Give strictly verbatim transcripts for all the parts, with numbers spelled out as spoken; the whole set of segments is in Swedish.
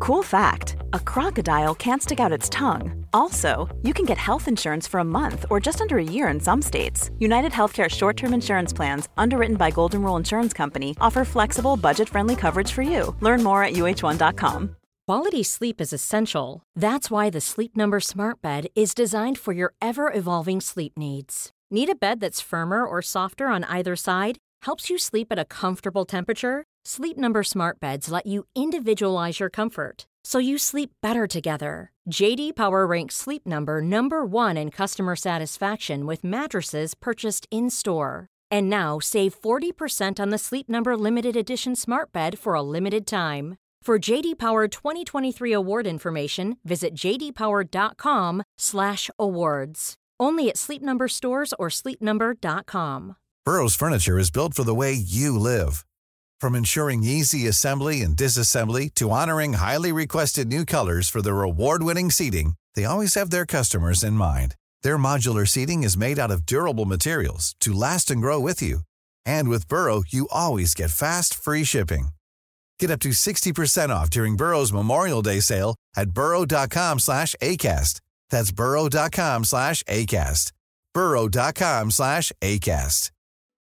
Cool fact, a crocodile can't stick out its tongue. Also, you can get health insurance for a month or just under a year in some states. United Healthcare short-term insurance plans, underwritten by Golden Rule Insurance Company, offer flexible, budget-friendly coverage for you. Learn more at U H one dot com. Quality sleep is essential. That's why the Sleep Number Smart Bed is designed for your ever-evolving sleep needs. Need a bed that's firmer or softer on either side? Helps you sleep at a comfortable temperature? Sleep Number Smart Beds let you individualize your comfort, so you sleep better together. J D Power ranks Sleep Number number one in customer satisfaction with mattresses purchased in-store. And now, save forty percent on the Sleep Number Limited Edition Smart Bed for a limited time. For J D Power twenty twenty-three award information, visit j d power dot com slash awards. Only at Sleep Number stores or sleep number dot com. Burrow's furniture is built for the way you live. From ensuring easy assembly and disassembly to honoring highly requested new colors for their award-winning seating, they always have their customers in mind. Their modular seating is made out of durable materials to last and grow with you. And with Burrow, you always get fast, free shipping. Get up to sixty percent off during Burrow's Memorial Day sale at burrow dot com slash acast. That's burrow dot com slash acast. burrow dot com slash acast.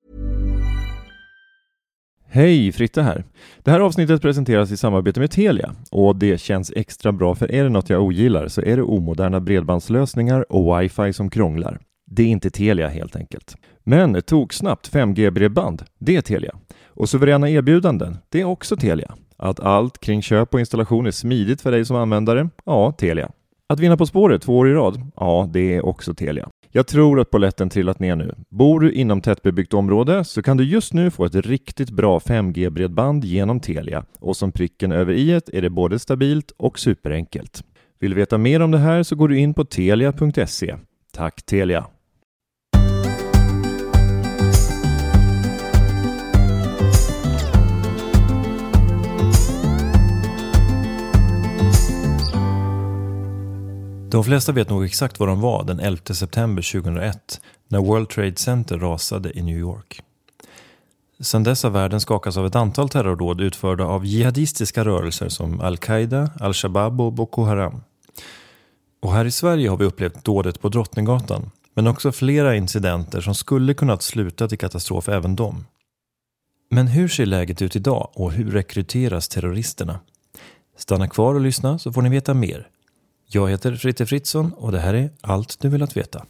Hej, Fritte här. Det här avsnittet presenteras i samarbete med Telia och det känns extra bra, för är det något jag ogillar så är det omoderna bredbandslösningar och wifi som krånglar. Det är inte Telia helt enkelt. Men tog snabbt fem G-bredband, det är Telia. Och suveräna erbjudanden, det är också Telia. Att allt kring köp och installation är smidigt för dig som användare, ja, Telia. Att vinna På spåret två år i rad, ja, det är också Telia. Jag tror att polletten trillat ner nu. Bor du inom tättbebyggt område så kan du just nu få ett riktigt bra fem G-bredband genom Telia. Och som pricken över i-et är det både stabilt och superenkelt. Vill du veta mer om det här så går du in på telia punkt se. Tack Telia! De flesta vet nog exakt var de var den elfte september tjugohundraett när World Trade Center rasade i New York. Sedan dess har världen skakas av ett antal terrordåd utförda av jihadistiska rörelser som Al-Qaida, Al-Shabaab och Boko Haram. Och här i Sverige har vi upplevt dådet på Drottninggatan, men också flera incidenter som skulle kunnat sluta till katastrof även dem. Men hur ser läget ut idag och hur rekryteras terroristerna? Stanna kvar och lyssna så får ni veta mer. Jag heter Fritte Fritzson och det här är Allt du vill att veta.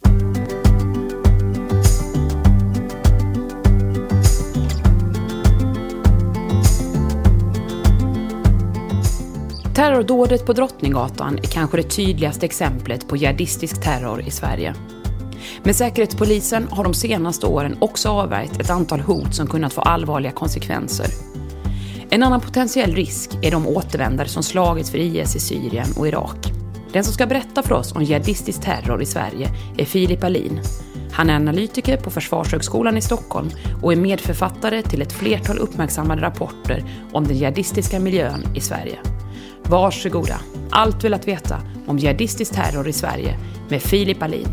Terrordådet på Drottninggatan är kanske det tydligaste exemplet på jihadistisk terror i Sverige. Men Säkerhetspolisen har de senaste åren också avvärjt ett antal hot som kunnat få allvarliga konsekvenser. En annan potentiell risk är de återvändare som slagits för I S i Syrien och Irak. Den som ska berätta för oss om jihadistisk terror i Sverige är Filip Ahlin. Han är analytiker på Försvarshögskolan i Stockholm och är medförfattare till ett flertal uppmärksammade rapporter om den jihadistiska miljön i Sverige. Varsågoda, allt vill att veta om jihadistisk terror i Sverige med Filip Ahlin.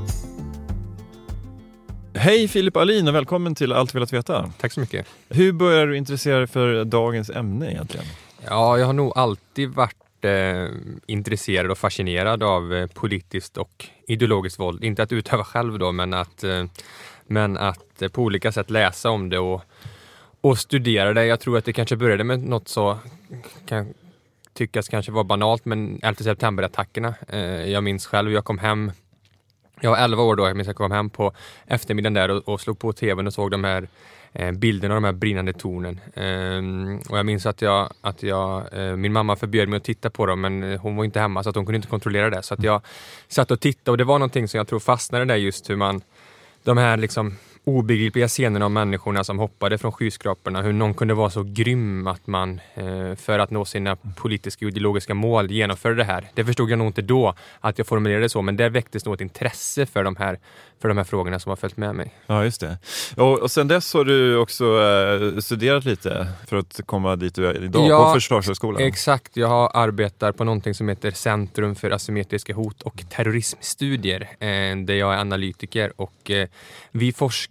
Hej Filip Ahlin och välkommen till Allt vill att veta. Tack så mycket. Hur börjar du intressera dig för dagens ämne egentligen? Ja, jag har nog alltid varit eh, intresserad och fascinerad av eh, politiskt och ideologiskt våld. Inte att utöva själv då, men att, eh, men att eh, på olika sätt läsa om det och, och studera det. Jag tror att det kanske började med något så kan tyckas kanske var banalt, men elfte september-attackerna. Eh, jag minns själv, jag kom hem Jag var elva år då, jag minns jag kom hem på eftermiddagen där och, och slog på tvn och såg de här eh, bilderna av de här brinnande tornen. Ehm, och jag minns att jag, att jag eh, min mamma förbjöd mig att titta på dem, men hon var inte hemma så att hon kunde inte kontrollera det. Så att jag satt och tittade och det var någonting som jag tror fastnade där, just hur man, de här liksom obegripliga scenerna av människorna som hoppade från skyskraporna, hur någon kunde vara så grym att man eh, för att nå sina politiska och ideologiska mål genomförde det här. Det förstod jag nog inte då att jag formulerade det så, men där väcktes något intresse för de här, för de här frågorna som har följt med mig. Ja, just det. Och, och sen dess har du också eh, studerat lite för att komma dit du är idag, ja, på Försvarshögskolan. Exakt, jag arbetar på någonting som heter Centrum för asymmetriska hot och terrorismstudier, eh, där jag är analytiker och eh, vi forskar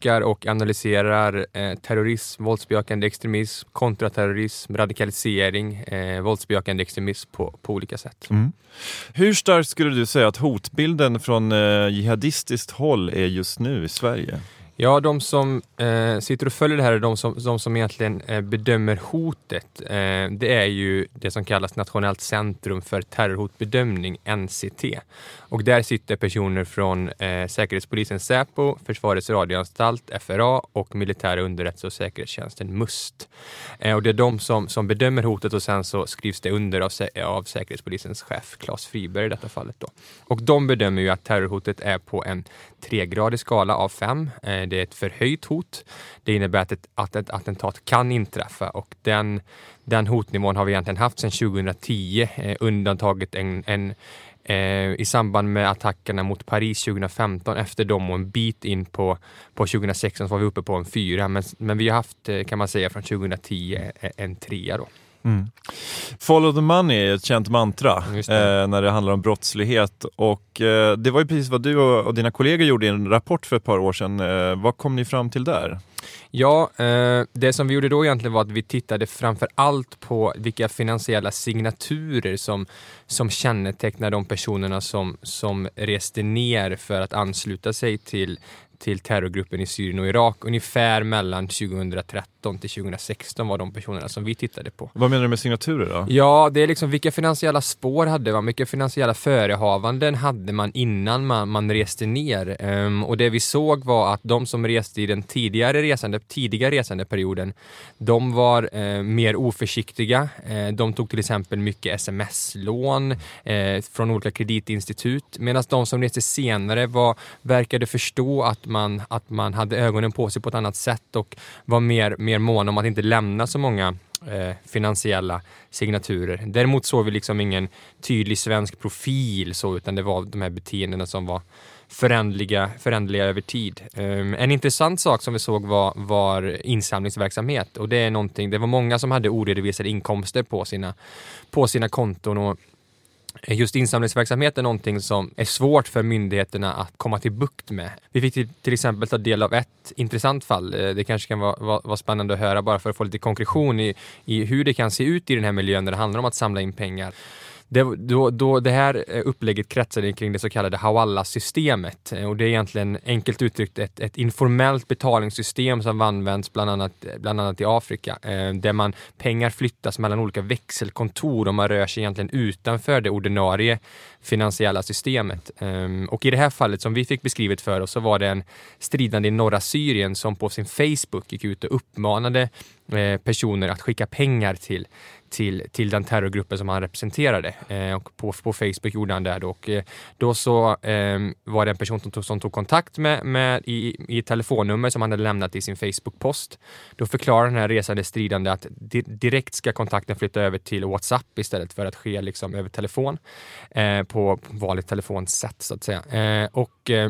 forskar och analyserar eh, terrorism, våldsbejakande extremism, kontraterrorism, radikalisering, eh, våldsbejakande extremism på, på olika sätt. Mm. Hur starkt skulle du säga att hotbilden från eh, jihadistiskt håll är just nu i Sverige? Ja, de som eh, sitter och följer det här är de som, de som egentligen eh, bedömer hotet. Eh, det är ju det som kallas Nationellt centrum för terrorhotbedömning, N C T. Och där sitter personer från eh, Säkerhetspolisen Säpo, Försvarets radioanstalt, F R A och Militära underrättelse- och säkerhetstjänsten M U S T. Eh, och det är de som, som bedömer hotet och sen så skrivs det under av, av Säkerhetspolisens chef, Claes Friberg i detta fallet då. Och de bedömer ju att terrorhotet är på en tregradig skala av fem. Eh, Det är ett förhöjt hot. Det innebär att ett, att ett attentat kan inträffa och den, den hotnivån har vi egentligen haft sedan tjugohundratio. Eh, undantaget en, en, eh, i samband med attackerna mot Paris tjugohundrafemton. Efter dem och en bit in på, på tjugohundrasexton så var vi uppe på en fyra. Men, men vi har haft, kan man säga, från tjugohundratio en trea då. Mm. Follow the money är ett känt mantra det. Eh, när det handlar om brottslighet och eh, det var ju precis vad du och, och dina kollegor gjorde i en rapport för ett par år sedan. Eh, vad kom ni fram till där? Ja, eh, det som vi gjorde då egentligen var att vi tittade framför allt på vilka finansiella signaturer som, som kännetecknar de personerna som, som reste ner för att ansluta sig till till terrorgruppen i Syrien och Irak. Ungefär mellan tjugohundratretton till tjugohundrasexton var de personerna som vi tittade på. Vad menar du med signaturer då? Ja, det är liksom vilka finansiella spår hade man, vilka finansiella förehavanden hade man innan man, man reste ner. Um, och det vi såg var att de som reste i den tidigare resande, tidiga resande perioden, de var uh, mer oförsiktiga. Uh, de tog till exempel mycket sms-lån uh, från olika kreditinstitut. Medan de som reste senare var, verkade förstå att man, att man hade ögonen på sig på ett annat sätt och var mer, mer mån om att inte lämna så många eh, finansiella signaturer. Däremot såg vi liksom ingen tydlig svensk profil så, utan det var de här beteendena som var förändliga, förändliga över tid. Um, en intressant sak som vi såg var, var insamlingsverksamhet och det är någonting, det var många som hade oredovisade inkomster på sina, på sina konton och just insamlingsverksamhet är någonting som är svårt för myndigheterna att komma till bukt med. Vi fick till, till exempel ta del av ett intressant fall. Det kanske kan vara, vara, vara spännande att höra bara för att få lite konkretion i, i hur det kan se ut i den här miljön när det handlar om att samla in pengar. Det, då, då det här upplägget kretsade kring det så kallade Hawala-systemet. Och det är egentligen enkelt uttryckt ett, ett informellt betalningssystem som används bland annat, bland annat i Afrika. Eh, där man pengar flyttas mellan olika växelkontor och man rör sig egentligen utanför det ordinarie finansiella systemet. Eh, och i det här fallet som vi fick beskrivet för oss så var det en stridande i norra Syrien som på sin Facebook gick ut och uppmanade eh, personer att skicka pengar till Till, till den terrorgruppen som han representerade. Eh, och på, på Facebook gjorde han det. Då, och, eh, då så eh, var det en person som tog, som tog kontakt med, med i, i ett telefonnummer som han hade lämnat i sin Facebook-post. Då förklarar den här resande stridande att di, direkt ska kontakten flytta över till WhatsApp istället för att ske liksom över telefon. Eh, på vanligt telefonsätt så att säga. Eh, och eh,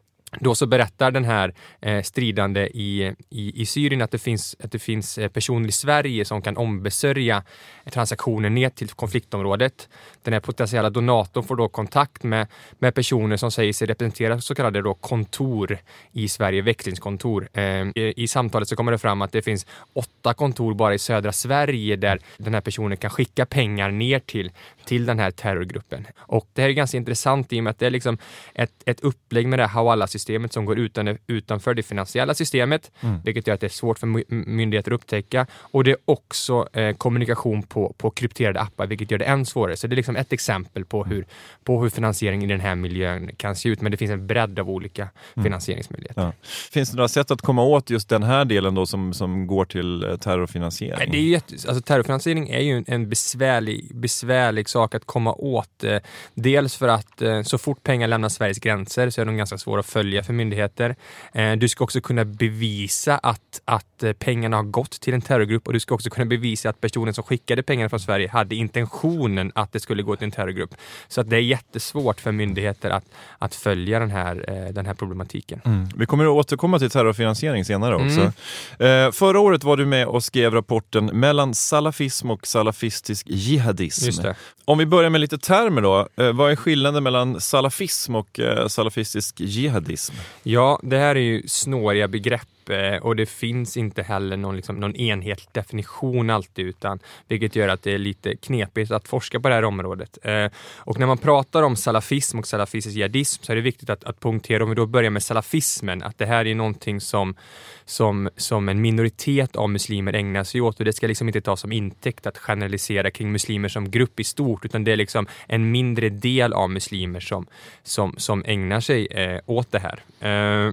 Då så berättar den här eh, stridande i, i, i Syrien att det, finns, att det finns personer i Sverige som kan ombesörja transaktioner ner till konfliktområdet. Den här potentiella donatorn får då kontakt med, med personer som säger sig representera så kallade då kontor i Sverige, växlingskontor. Eh, i, I samtalet så kommer det fram att det finns åtta kontor bara i södra Sverige där den här personen kan skicka pengar ner till, till den här terrorgruppen. Och det här är ganska intressant i och med att det är liksom ett, ett upplägg med det här Hawala-systemet som går utan, utanför det finansiella systemet, mm. vilket gör att det är svårt för myndigheter att upptäcka. Och det är också eh, kommunikation på, på krypterade appar, vilket gör det än svårare. Så det är liksom ett exempel på hur, på hur finansiering i den här miljön kan se ut. Men det finns en bredd av olika mm. finansieringsmöjligheter. Ja. Finns det några sätt att komma åt just den här delen då som, som går till terrorfinansiering? Det är jätte, alltså terrorfinansiering är ju en besvärlig, besvärlig sak att komma åt. Dels för att så fort pengar lämnar Sveriges gränser så är de ganska svåra att följa för myndigheter. Du ska också kunna bevisa att, att pengarna har gått till en terrorgrupp och du ska också kunna bevisa att personen som skickade pengarna från Sverige hade intentionen att det skulle gå till en terrorgrupp. Så att det är jättesvårt för myndigheter att, att följa den här, den här problematiken. Mm. Vi kommer att återkomma till terrorfinansiering senare också. Mm. Eh, förra året var du med och skrev rapporten Mellan salafism och salafistisk jihadism. Just det. Om vi börjar med lite termer då. Eh, vad är skillnaden mellan salafism och eh, salafistisk jihadism? salafism? Ja, det här är ju snåriga begrepp och det finns inte heller någon, liksom, någon enhetlig definition alltid, utan, vilket gör att det är lite knepigt att forska på det här området. Eh, och när man pratar om salafism och salafistisk jihadism så är det viktigt att, att punktera, om vi då börjar med salafismen, att det här är någonting som, som, som en minoritet av muslimer ägnar sig åt, och det ska liksom inte tas som intäkt att generalisera kring muslimer som grupp i stort, utan det är liksom en mindre del av muslimer som, som, som ägnar sig eh, åt det här. Eh,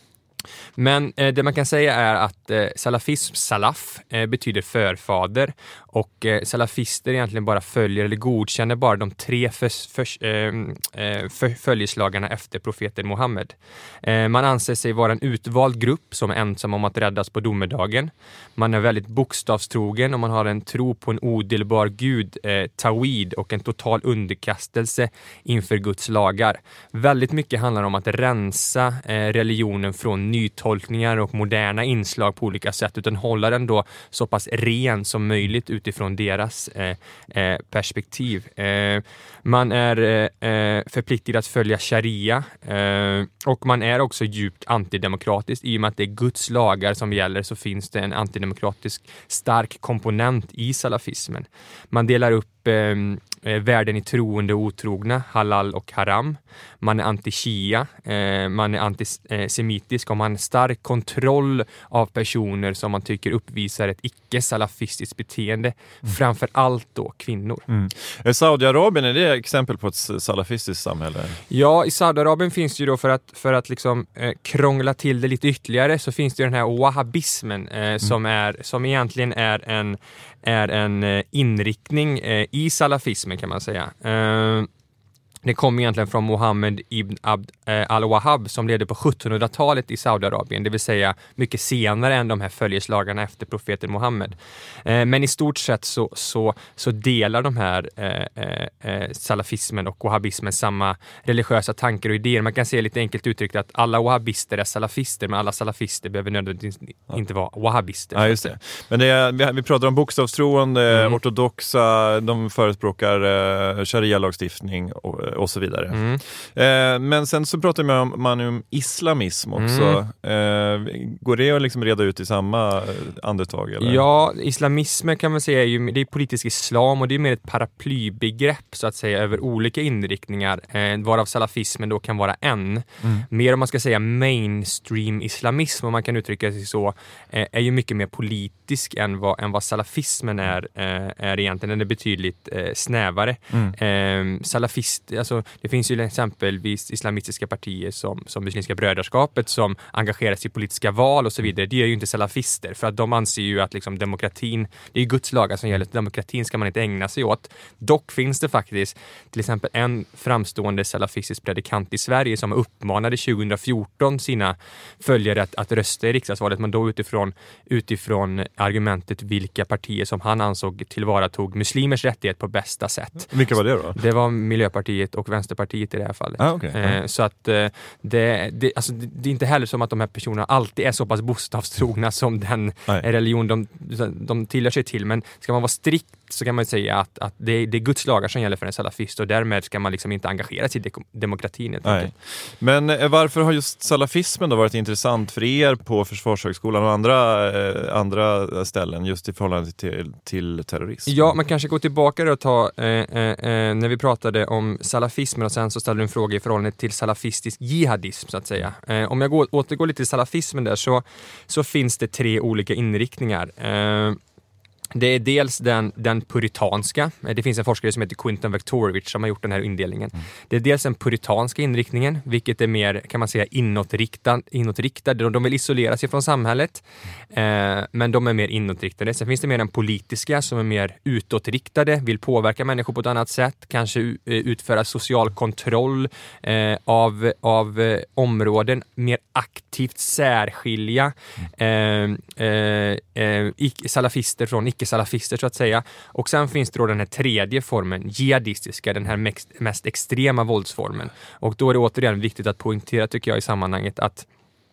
Men eh, det man kan säga är att eh, salafism, salaf, eh, betyder förfader, och eh, salafister egentligen bara följer eller godkänner bara de tre förs, förs, eh, för, följeslagarna efter profeten Muhammed. Eh, man anser sig vara en utvald grupp som är ensam om att räddas på domedagen. Man är väldigt bokstavstrogen och man har en tro på en odelbar gud, eh, tawhid, och en total underkastelse inför Guds lagar. Väldigt mycket handlar om att rensa eh, religionen från nytolkningar och moderna inslag på olika sätt, utan hålla den då så pass ren som möjligt utifrån deras eh, eh, perspektiv. Eh, man är eh, förpliktig att följa sharia, eh, och man är också djupt antidemokratisk. I och med att det är Guds lagar som gäller så finns det en antidemokratisk stark komponent i salafismen. Man delar upp eh, världen i troende och otrogna, halal och haram. Man är anti-shia, eh, man är antisemitisk, och man har stark kontroll av personer som man tycker uppvisar ett icke-salafistiskt beteende, mm. framför allt då kvinnor. Mm. Saudiarabien, är det exempel på ett salafistiskt samhälle? Ja, i Saudiarabien finns ju då, för att, för att liksom, eh, krångla till det lite ytterligare, så finns det ju den här wahhabismen eh, mm. som, är, som egentligen är en, är en eh, inriktning eh, i salafismen, kan man säga. Eh, Det kom egentligen från Mohammed ibn Abd eh, al-Wahhab, som levde på sjuttonhundratalet i Saudiarabien, det vill säga mycket senare än de här följeslagarna efter profeten Mohammed. Eh, men i stort sett så, så, så delar de här eh, eh, salafismen och wahhabismen samma religiösa tankar och idéer. Man kan säga lite enkelt uttryckt att alla wahhabister är salafister, men alla salafister behöver nödvändigtvis ja. inte vara wahhabister. Ja, just det. Men det är, vi, vi pratar om bokstavstroende, mm. ortodoxa, de förespråkar eh, sharia-lagstiftning och och så vidare. Mm. Eh, men sen så pratar man om, man om islamism också. Mm. Eh, går det att liksom reda ut i samma andetag? Eller? Ja, islamismen kan man säga är ju, det är politisk islam, och det är mer ett paraplybegrepp så att säga över olika inriktningar, eh, varav salafismen då kan vara en. Mm. Mer om man ska säga mainstream islamism, om man kan uttrycka sig så, eh, är ju mycket mer politisk än vad, än vad salafismen är, eh, är egentligen. Den är betydligt eh, snävare. Mm. Eh, salafist, alltså, det finns ju exempelvis islamistiska partier som, som Muslimska brödraskapet som engageras i politiska val och så vidare. Det är ju inte salafister, för att de anser ju att liksom, demokratin, det är ju Guds lagar som gäller, demokratin ska man inte ägna sig åt. Dock finns det faktiskt till exempel en framstående salafistisk predikant i Sverige som uppmanade tjugohundrafjorton sina följare att, att rösta i riksdagsvalet, men då utifrån, utifrån argumentet vilka partier som han ansåg tillvaratog muslimers rättighet på bästa sätt. Vilka var det då? Det var Miljöpartiet och Vänsterpartiet i det här fallet. Ah, okay. eh, så att eh, det, det, alltså, det, det är inte heller som att de här personerna alltid är så pass bokstavstrogna som den Nej. religion de, de tillhör sig till, men ska man vara strikt så kan man säga att, att det, det är Guds lagar som gäller för en salafist, och därmed ska man liksom inte engagera sig i de- demokratin. Nej. Men eh, varför har just salafismen då varit intressant för er på Försvarshögskolan och andra, eh, andra ställen just i förhållande till, till terrorism? Ja, man kanske går tillbaka och ta eh, eh, när vi pratade om salafismen, och sen så ställde du en fråga i förhållande till salafistisk jihadism så att säga. Eh, om jag går, återgår lite till salafismen där, så, så finns det tre olika inriktningar. Eh, Det är dels den, den puritanska. Det finns en forskare som heter Quinton Vektorovich som har gjort den här indelningen. Mm. Det är dels den puritanska inriktningen, vilket är mer, kan man säga, inåtriktad. inåtriktade. De vill isolera sig från samhället, eh, men de är mer inåtriktade. Sen finns det mer den politiska som är mer utåtriktade, vill påverka människor på ett annat sätt, kanske utföra social kontroll eh, av, av eh, områden, mer aktivt särskilja eh, eh, eh, salafister från icke-salafister så att säga. Och sen finns det då den här tredje formen, jihadistiska, den här mest, mest extrema våldsformen. Och då är det återigen viktigt att poängtera, tycker jag, i sammanhanget att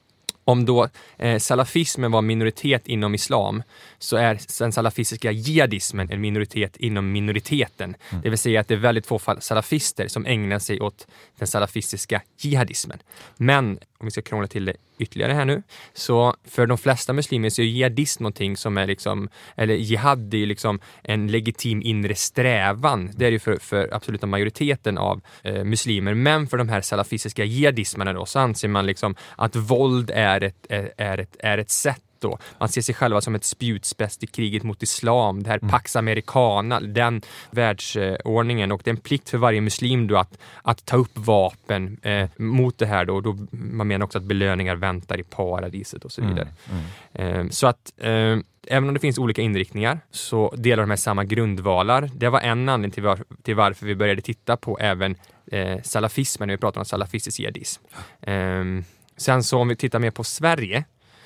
om då eh, salafismen var minoritet inom islam, så är den salafistiska jihadismen en minoritet inom minoriteten. Mm. Det vill säga att det är väldigt få salafister som ägnar sig åt den salafistiska jihadismen. Men om vi ska krångla till det ytterligare här nu, så för de flesta muslimer så är jihadism någonting som är liksom, eller jihad är ju liksom en legitim inre strävan. Det är ju för, för absoluta majoriteten av eh, muslimer, men för de här salafistiska jihadismerna då så anser man liksom att våld är ett, är, är ett, är ett sätt då. Man ser sig själva som ett spjutspets i kriget mot islam, det här mm. Pax Americana, den världsordningen, och det är en plikt för varje muslim då att, att ta upp vapen eh, mot det här då. då. Man menar också att belöningar väntar i paradiset och så vidare. Mm. Mm. Eh, så att eh, även om det finns olika inriktningar så delar de här samma grundvalar. Det var en anledning till, var, till varför vi började titta på även eh, salafismen när vi pratar om salafistisk jihadism. Eh, sen så om vi tittar mer på Sverige,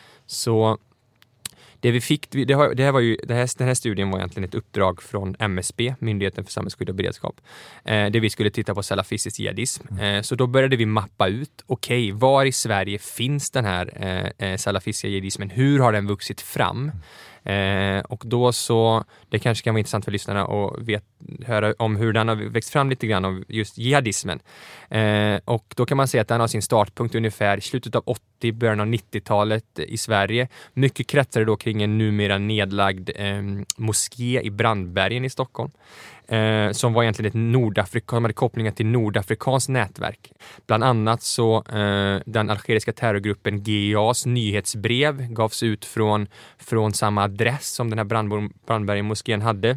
så det vi fick, det, har, det här var ju, det här, den här studien var egentligen ett uppdrag från M S B, Myndigheten för samhällsskydd och beredskap, eh, där vi skulle titta på salafistisk jihadism. Eh, så då började vi mappa ut, okej, okay, var i Sverige finns den här eh, salafistiska jihadismen? Hur har den vuxit fram? Eh, och då så, det kanske kan vara intressant för lyssnarna att vet, höra om hur den har växt fram lite grann av just jihadismen. Eh, och då kan man säga att den har sin startpunkt ungefär i slutet av åttio, början av nittiotalet i Sverige. Mycket kretsar då kring en numera nedlagd eh, moské i Brandbergen i Stockholm. Eh, som var egentligen ett nordafrikan, de hade kopplingar till nordafrikanskt nätverk. Bland annat så eh, den algeriska terrorgruppen G I A:s nyhetsbrev gavs ut från, från samma adress som den här Brand- Brandbergen-moskén hade.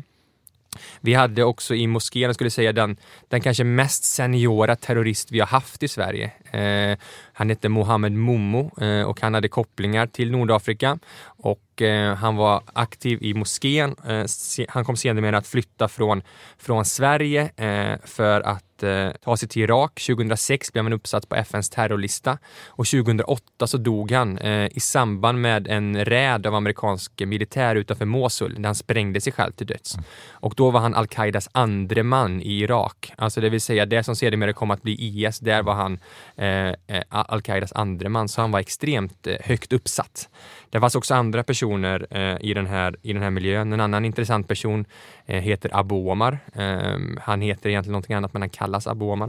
Vi hade också i moskén, skulle säga, den, den kanske mest seniora terrorist vi har haft i Sverige. Eh, han hette Mohammed Momo eh, och han hade kopplingar till Nordafrika. Och eh, han var aktiv i moskén. Eh, se, han kom senare med att flytta från, från Sverige eh, för att eh, ta sig till Irak. tjugohundrasex blev han uppsatt på F N:s terrorlista. Och tjugohundraåtta så dog han eh, i samband med en räd av amerikansk militär utanför Mosul, där han sprängde sig själv till döds. Mm. Och då var han Al-Qaidas andre man i Irak. Alltså det vill säga det som sedermera kom att bli I S, där var han eh, Al-Qaidas andre man. Så han var extremt eh, högt uppsatt. Det fanns också andra personer eh, i, den här, i den här miljön. En annan intressant person eh, heter Abu Omar. Eh, han heter egentligen någonting annat, men han kallas Abu Omar.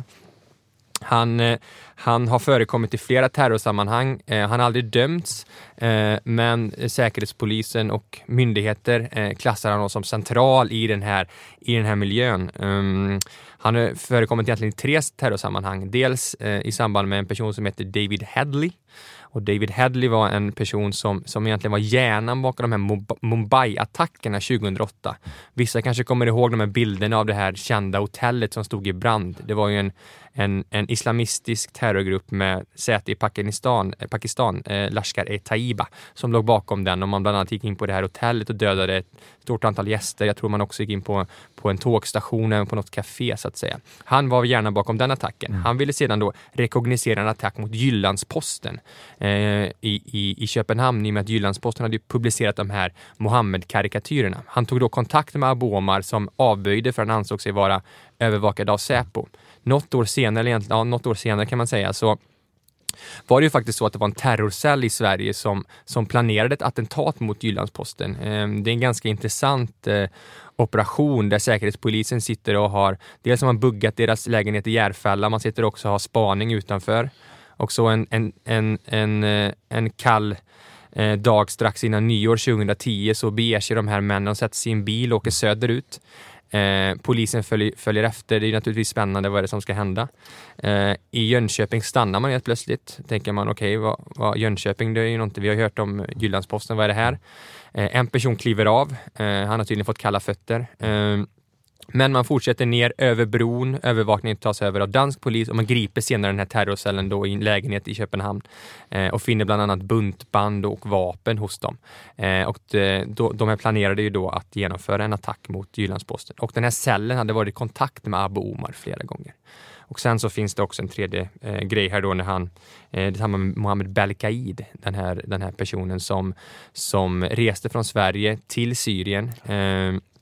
Han, eh, han har förekommit i flera terrorsammanhang. Eh, han har aldrig dömts, eh, men säkerhetspolisen och myndigheter eh, klassar honom som central i den här, i den här miljön. Um, han har förekommit egentligen i tre terrorsammanhang. Dels eh, i samband med en person som heter David Headley. Och David Headley var en person som, som egentligen var hjärnan bakom de här Mumbai-attackerna tjugohundraåtta. Vissa kanske kommer ihåg de här bilderna av det här kända hotellet som stod i brand. Det var ju en, en, en islamistisk terrorgrupp med säte i Pakistan, Pakistan eh, Lashkar-e-Taiba, som låg bakom den. Och man bland annat gick in på det här hotellet och dödade ett stort antal gäster. Jag tror man också gick in på, på en tågstation eller på något café, så att säga. Han var gärna bakom den attacken. Mm. Han ville sedan då rekognosera en attack mot Jyllandsposten eh, i, i, i Köpenhamn, i och med att Jyllandsposten hade publicerat de här Mohammed-karikatyrerna. Han tog då kontakt med Abu Omar, som avböjde för han ansåg sig vara övervakad av Säpo. Något år senare, ja, något år senare kan man säga, så var det ju faktiskt så att det var en terrorcell i Sverige som, som planerade ett attentat mot Jyllandsposten. Eh, det är en ganska intressant eh, operation där säkerhetspolisen sitter och har, dels har man buggat deras lägenhet i Järfälla, man sitter också och har spaning utanför. Och så en, en, en, en, en kall eh, dag strax innan nyår tjugohundratio så beger sig de här männen och sätter sig i en bil och åker söderut. Eh, polisen följer, följer efter. Det är naturligtvis spännande, vad är det som ska hända. Eh, I Jönköping stannar man helt plötsligt. Tänker man, okej, okay, vad, vad Jönköping, det är ju något vi har hört om Jyllandsposten, vad är det här? Eh, en person kliver av. Eh, han har tydligen fått kalla fötter. Eh, Men man fortsätter ner över bron, övervakningen tas över av dansk polis och man griper senare den här terrorcellen då i en lägenhet i Köpenhamn eh, och finner bland annat buntband och vapen hos dem. Eh, och de, då, de här planerade ju då att genomföra en attack mot Jyllandsposten. Och den här cellen hade varit i kontakt med Abu Omar flera gånger. Och sen så finns det också en tredje eh, grej här då när han, eh, det samma med Mohammed Belkaid, den här, den här personen som, som reste från Sverige till Syrien. Eh,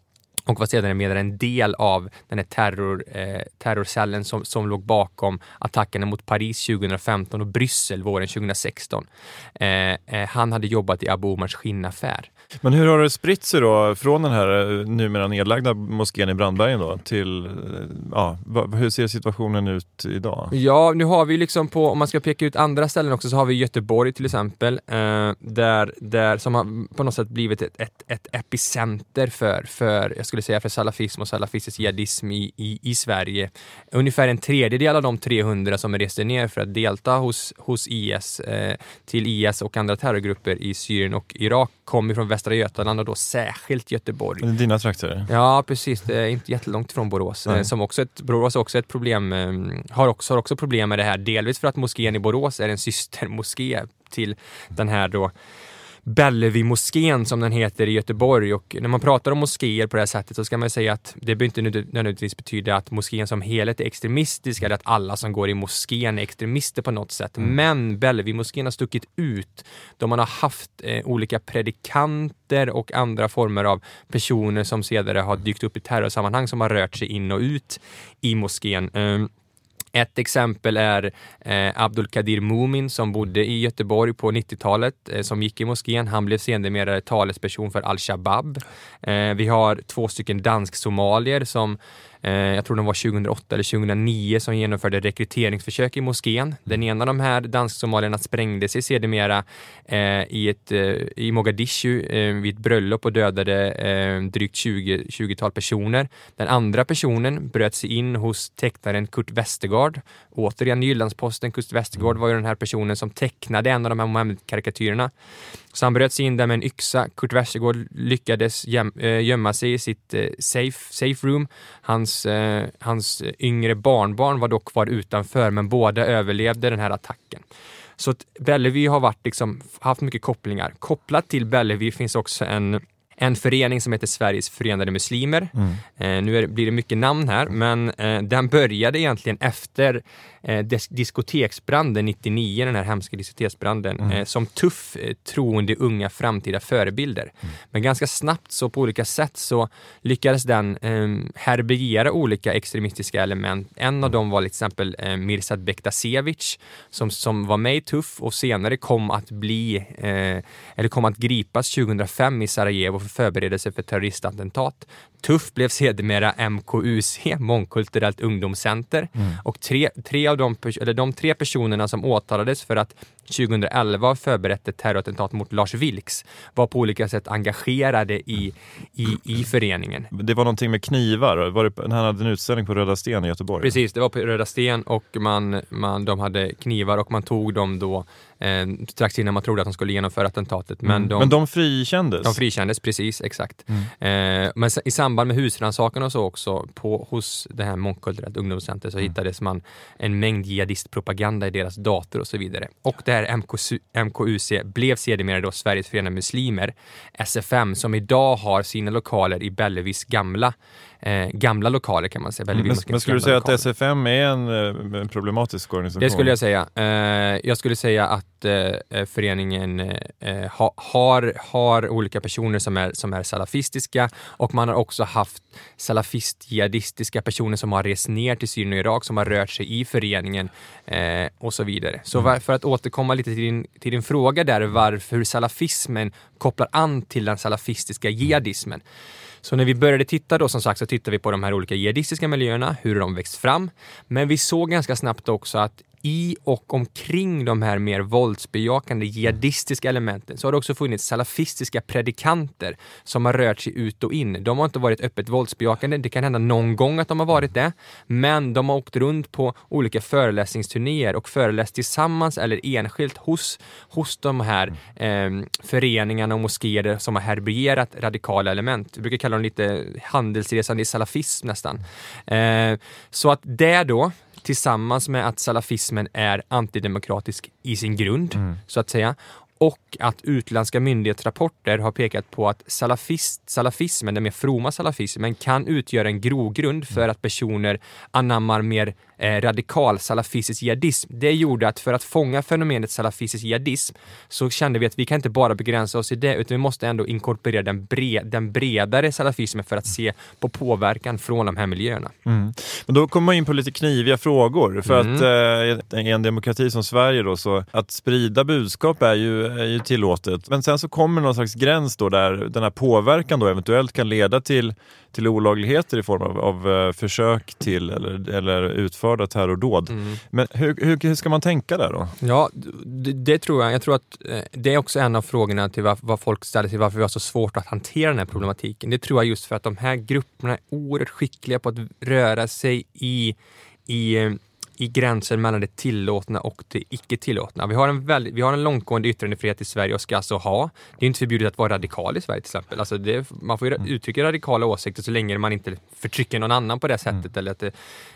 och var sedan med en del av den här terror, eh, terrorcellen som, som låg bakom attackerna mot Paris tjugohundrafemton och Bryssel våren tjugohundrasexton. Eh, eh, han hade jobbat i Abu Omars skinnaffär. Men hur har det spritt sig då från den här numera nedlagda moskén i Brandbergen då till, ja, hur ser situationen ut idag? Ja, nu har vi liksom på, om man ska peka ut andra ställen också, så har vi Göteborg till exempel, eh, där, där som har på något sätt blivit ett, ett, ett epicenter för, för, jag skulle säga för salafism och salafistisk jihadism i, i, i Sverige. Ungefär en tredjedel av de trehundra som reste ner för att delta hos, hos I S, eh, till I S och andra terrorgrupper i Syrien och Irak kom från Västra Götaland och då särskilt Göteborg. Dina trakter? Ja, precis. Det är inte jättelångt från Borås. Eh, som också ett, Borås är också ett problem, eh, har, också, har också problem med det här. Delvis för att moskén i Borås är en systermoské till den här då Bellevue-moskén som den heter i Göteborg, och när man pratar om moskéer på det här sättet så ska man säga att det behöver inte nödvändigtvis betyda att moskén som helhet är extremistisk eller att alla som går i moskén är extremister på något sätt. Mm. Men Bellevue-moskén har stuckit ut då man har haft eh, olika predikanter och andra former av personer som senare har dykt upp i terrorsammanhang som har rört sig in och ut i moskén. Um, Ett exempel är eh, Abdul Kadir Mumin som bodde i Göteborg på nittiotalet, eh, som gick i moskén. Han blev senare talesperson för Al-Shabaab. Eh, vi har två stycken dansk-somalier som eh, jag tror de var tjugohundraåtta eller tjugohundranio som genomförde rekryteringsförsök i moskén. Den ena av de här dansk-somalierna sprängde sig sedermera eh, i, ett, eh, i Mogadishu eh, vid ett bröllop och dödade eh, drygt tjugo, tjugotal personer. Den andra personen bröt sig in hos tecknaren Kurt Westergaard. Återigen Jyllandsposten. Kurt Westergaard var ju den här personen som tecknade en av de här Mohammed-karikatyrerna. Så han bröt sig in där med en yxa. Kurt Westergaard lyckades göm, äh, gömma sig i sitt äh, safe, safe room. Hans, äh, hans yngre barnbarn var dock kvar utanför, men båda överlevde den här attacken. Så att Bellevue har varit, liksom, haft mycket kopplingar. Kopplat till Bellevue finns också en En förening som heter Sveriges förenade muslimer. Mm. Eh, nu är, blir det mycket namn här, men eh, den började egentligen efter eh, dis- diskoteksbranden nittionio, den här hemska diskoteksbranden, mm. eh, som tuff, eh, troende unga framtida förebilder. Mm. Men ganska snabbt så på olika sätt så lyckades den eh, härbärgera olika extremistiska element. En mm. av dem var till exempel eh, Mirsad Bektasevic som, som var med i Tuff och senare kom att bli eh, eller kom att gripas tjugohundrafem i Sarajevo för förberedelse för terroristattentat. Tuff blev sedermera M K U C, Mångkulturellt ungdomscenter. Mm. Och tre, tre av de, eller de tre personerna som åtalades för att tjugohundraelva förberett ett terrorattentat mot Lars Vilks var på olika sätt engagerade i, i, i föreningen. Det var någonting med knivar. Var det, han hade en utställning på Röda Sten i Göteborg. Precis, det var på Röda Sten och man, man, de hade knivar och man tog dem då eh, strax innan man trodde att de skulle genomföra attentatet. Men, mm. de, men de frikändes? De frikändes, precis, exakt. Mm. Eh, men i samband med husrannsakan och så också på, hos det här Mångkulturellt ungdomscenter så mm. hittades man en mängd jihadistpropaganda i deras dator och så vidare. Och det här M K U C blev sedermera då Sveriges förenade muslimer, S F M, som idag har sina lokaler i Bellevues gamla Eh, gamla lokaler kan man säga. Mm, men, men skulle du säga lokaler. Att S F M är en, en problematisk organisation? Det skulle jag säga. Eh, jag skulle säga att eh, föreningen eh, ha, har, har olika personer som är, som är salafistiska, och man har också haft salafist-jihadistiska personer som har rest ner till Syrien och Irak, som har rört sig i föreningen eh, och så vidare. Så mm. var, för att återkomma lite till din, till din fråga där, varför salafismen kopplar an till den salafistiska jihadismen. Så när vi började titta då, som sagt, så tittade vi på de här olika jihadistiska miljöerna, hur de växt fram. Men vi såg ganska snabbt också att i och omkring de här mer våldsbejakande jihadistiska elementen så har det också funnits salafistiska predikanter som har rört sig ut och in. De har inte varit öppet våldsbejakande, det kan hända någon gång att de har varit det, men de har åkt runt på olika föreläsningsturnéer och föreläst tillsammans eller enskilt hos, hos de här eh, föreningarna och moskéer som har härbärgerat radikala element. Vi brukar kalla dem lite handelsresande i salafism nästan. Eh, så att det då, tillsammans med att salafismen är antidemokratisk i sin grund, mm. så att säga, och att utländska myndighetsrapporter har pekat på att salafist, salafismen, den mer froma salafismen, kan utgöra en grogrund för att personer anammar mer eh, radikal salafistisk jihadism. Det gjorde att för att fånga fenomenet salafistisk jihadism så kände vi att vi kan inte bara begränsa oss i det, utan vi måste ändå inkorporera den, bred, den bredare salafismen för att se på påverkan från de här miljöerna. Mm. Men då kommer man in på lite kniviga frågor, för Mm. att eh, i en demokrati som Sverige då, så att sprida budskap är ju, är ju tillåtet. Men sen så kommer någon slags gräns då där den här påverkan då eventuellt kan leda till, till olagligheter i form av, av uh, försök till eller, eller utförda terrordåd. Mm. Men hur, hur, hur ska man tänka där då? Ja, det, det tror jag. Jag tror att eh, det är också en av frågorna till vad, vad folk ställer till varför vi har så svårt att hantera den här problematiken. Det tror jag just för att de här grupperna är oerhört skickliga på att röra sig i, i i gränser mellan det tillåtna och det icke tillåtna. Vi har en väldigt, vi har en långtgående yttrandefrihet i Sverige och ska alltså ha. Det är inte förbjudet att vara radikal i Sverige till exempel. Alltså det, man får ju mm. uttrycka radikala åsikter så länge man inte förtrycker någon annan på det sättet mm. eller att det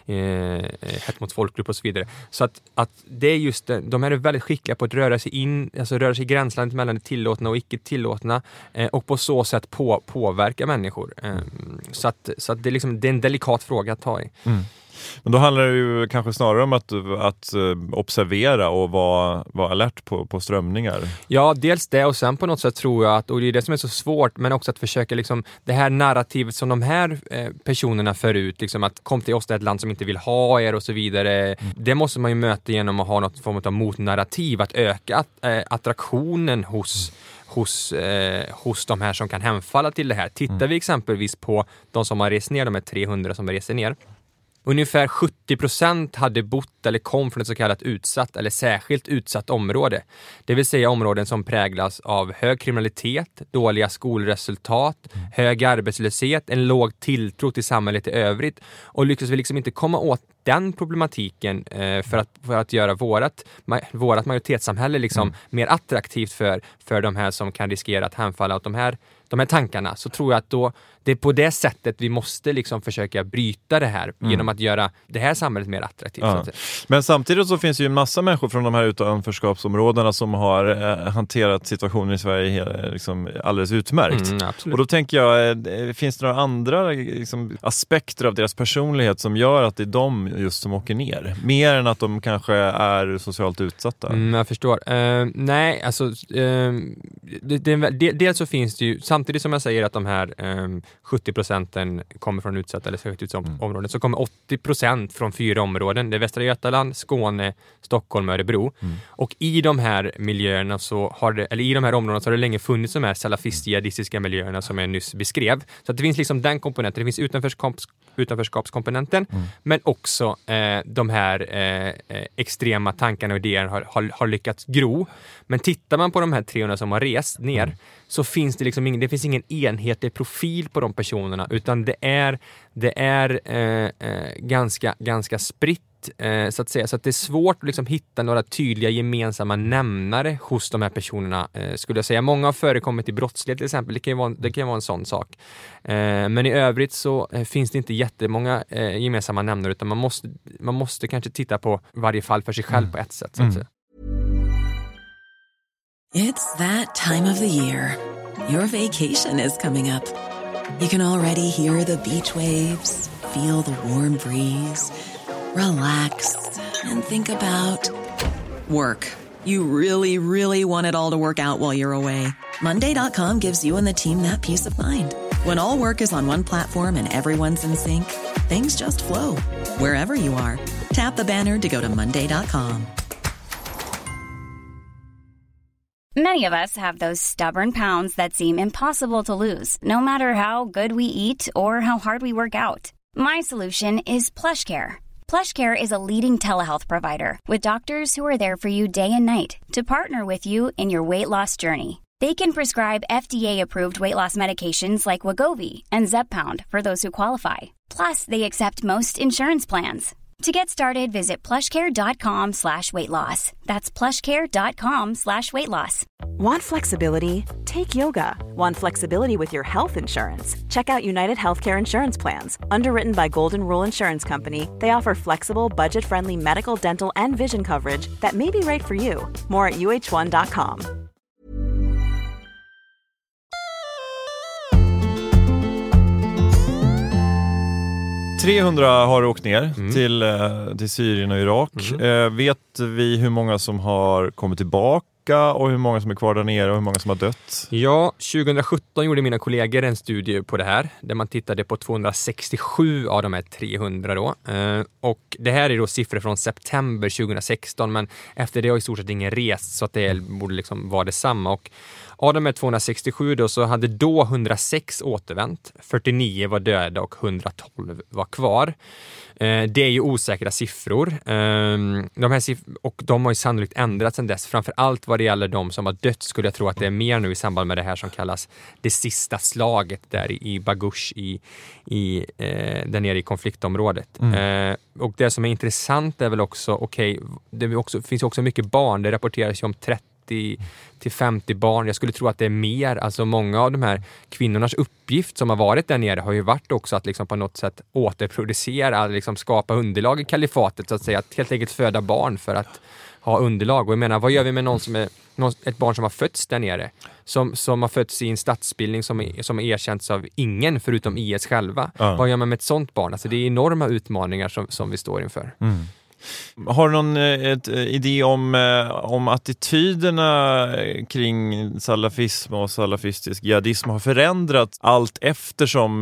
eh, hett mot folkgrupp och så vidare. Så att, att det är just det, de här är väldigt skickliga på att röra sig in, alltså röra sig i gränslandet mellan det tillåtna och icke tillåtna eh, och på så sätt på, påverka människor. Eh, så att, så att det, är liksom, det är en delikat fråga att ta i. Mm. Men då handlar det ju kanske snarare om att, att observera och vara, vara alert på, på strömningar. Ja, dels det och sen på något sätt tror jag att, och det är det som är så svårt, men också att försöka liksom, det här narrativet som de här eh, personerna för ut, liksom att kom till oss, det är ett land som inte vill ha er och så vidare. Mm. Det måste man ju möta genom att ha något form av motnarrativ, att öka att, äh, attraktionen hos mm. Hos, eh, hos de här som kan hemfalla till det här. Tittar mm. vi exempelvis på de som har rest ner, de här trehundra som har rest ner. Ungefär sjuttio procent hade bott eller kom från ett så kallat utsatt eller särskilt utsatt område. Det vill säga områden som präglas av hög kriminalitet, dåliga skolresultat, mm. hög arbetslöshet, en låg tilltro till samhället i övrigt. Och lyckas vi liksom inte komma åt den problematiken eh, för, att, för att göra vårat, ma- vårat majoritetssamhälle liksom mm. mer attraktivt för, för de här som kan riskera att hemfalla åt de här, de här tankarna, så tror jag att då det är på det sättet vi måste liksom försöka bryta det här mm. genom att göra det här samhället mer attraktivt. Ja. Men samtidigt så finns det ju en massa människor från de här utanförskapsområdena som har eh, hanterat situationen i Sverige liksom alldeles utmärkt. Mm, och då tänker jag, eh, finns det några andra liksom, aspekter av deras personlighet som gör att det är de just som åker ner? Mer än att de kanske är socialt utsatta. Mm, jag förstår. Uh, nej, alltså uh, det, det, det, dels så finns det ju, samtidigt som jag säger att de här um, sjuttio procenten kommer från utsatta eller särskilt utsatta mm. områden, så kommer åttio procent från fyra områden. Det är Västra Götaland, Skåne, Stockholm och Örebro. Mm. Och i de här miljöerna så har det, eller i de här områdena så har det länge funnits de här salafist-jihadistiska miljöerna som jag nyss beskrev. Så att det finns liksom den komponenten. Det finns utanförskaps, utanförskapskomponenten mm. men också eh, de här eh, extrema tankarna och idéerna har, har, har lyckats gro. Men tittar man på de här trehundra som har rest ner mm. så finns det liksom ingen, det finns ingen enhetlig profil på de personerna, utan det är det är eh, eh, ganska ganska spritt eh, så att säga, så att det är svårt att liksom hitta några tydliga gemensamma nämnare hos de här personerna, eh, skulle jag säga. Många har förekommit i brottslighet till exempel, det kan ju vara, det kan ju vara en sån sak. Eh, men i övrigt så eh, finns det inte jättemånga eh, gemensamma nämnare, utan man måste man måste kanske titta på varje fall för sig själv mm. på ett sätt, så att säga. It's that time of the year. Your vacation is coming up. You can already hear the beach waves, feel the warm breeze, relax and think about work. You really, really want it all to work out while you're away. Monday dot com gives you and the team that peace of mind. When all work is on one platform and everyone's in sync, things just flow. Wherever you are, tap the banner to go to monday dot com. Many of us have those stubborn pounds that seem impossible to lose, no matter how good we eat or how hard we work out. My solution is PlushCare. PlushCare is a leading telehealth provider with doctors who are there for you day and night to partner with you in your weight loss journey. They can prescribe F D A-approved weight loss medications like Wegovy and Zepbound for those who qualify. Plus, they accept most insurance plans. To get started, visit plushcare.com slash weight loss. That's plushcare.com slash weight loss. Want flexibility? Take yoga. Want flexibility with your health insurance? Check out United Healthcare Insurance Plans. Underwritten by Golden Rule Insurance Company, they offer flexible, budget-friendly medical, dental, and vision coverage that may be right for you. More at U H one dot com. trehundra har åkt ner Mm. till, till Syrien och Irak. Mm. Eh, vet vi hur många som har kommit tillbaka och hur många som är kvar där nere och hur många som har dött? Ja, tjugohundrasjutton gjorde mina kollegor en studie på det här där man tittade på tvåhundrasextiosju av de här trehundra då. Eh, och det här är då siffror från september tjugohundrasexton, men efter det har i stort sett ingen rest, så att det borde liksom vara detsamma. Och av de här tvåhundrasextiosju då så hade då hundrasex återvänt, fyrtionio var döda och hundratolv var kvar. Eh, det är ju osäkra siffror. Eh, de här siff- och de har ju sannolikt ändrats sedan dess. Framförallt vad det gäller de som har dött skulle jag tro att det är mer nu i samband med det här som kallas det sista slaget där i, i Bagush i, i, eh, där nere i konfliktområdet. Mm. Eh, och det som är intressant är väl också, okej, okay, det också, finns också mycket barn. Det rapporteras ju om trettio till femtio barn. Jag skulle tro att det är mer. Alltså många av de här kvinnornas uppgift som har varit där nere har ju varit också att liksom på något sätt återproducera, liksom skapa underlag i kalifatet så att säga. Att helt enkelt föda barn för att ha underlag. Och jag menar, vad gör vi med någon som är, någon, ett barn som har fötts där nere? Som, som har fötts i en statsbildning som är, som är erkänts av ingen förutom I S själva. Ja. Vad gör man med ett sånt barn? Alltså det är enorma utmaningar som, som vi står inför. Mm. Har du någon ett, idé om, om attityderna kring salafism och salafistisk jihadism har förändrats allt eftersom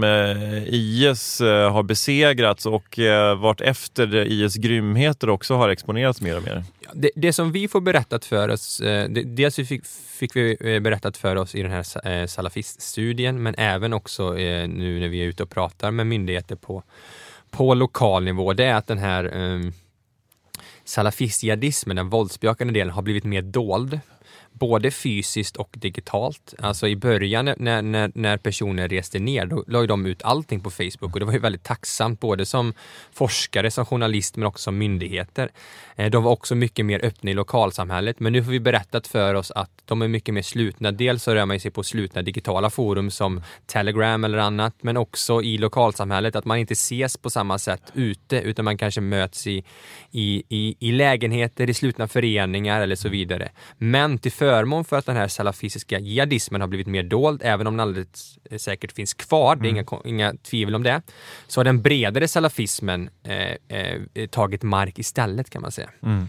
I S har besegrats och vart efter I S grymheter också har exponerats mer och mer? Det, det som vi får berättat för oss, det, dels fick, fick vi berättat för oss i den här salafiststudien, men även också nu när vi är ute och pratar med myndigheter på, på lokal nivå, det är att den här um, salafist-jihadismen, den våldsbejakande delen, har blivit mer dold. Både fysiskt och digitalt. Alltså i början när, när, när personer reste ner, då la de ut allting på Facebook. Och det var ju väldigt tacksamt både som forskare, som journalist, men också som myndigheter. De var också mycket mer öppna i lokalsamhället. Men nu får vi berättat för oss att de är mycket mer slutna. Dels så rör man sig på slutna digitala forum som Telegram eller annat. Men också i lokalsamhället att man inte ses på samma sätt ute. Utan man kanske möts i, i, i, i lägenheter, i slutna föreningar eller så vidare. Men till förmån för att den här salafistiska jihadismen har blivit mer dold, även om den alldeles säkert finns kvar, det är inga, inga tvivel om det, så har den bredare salafismen eh, eh, tagit mark istället, kan man säga. Mm.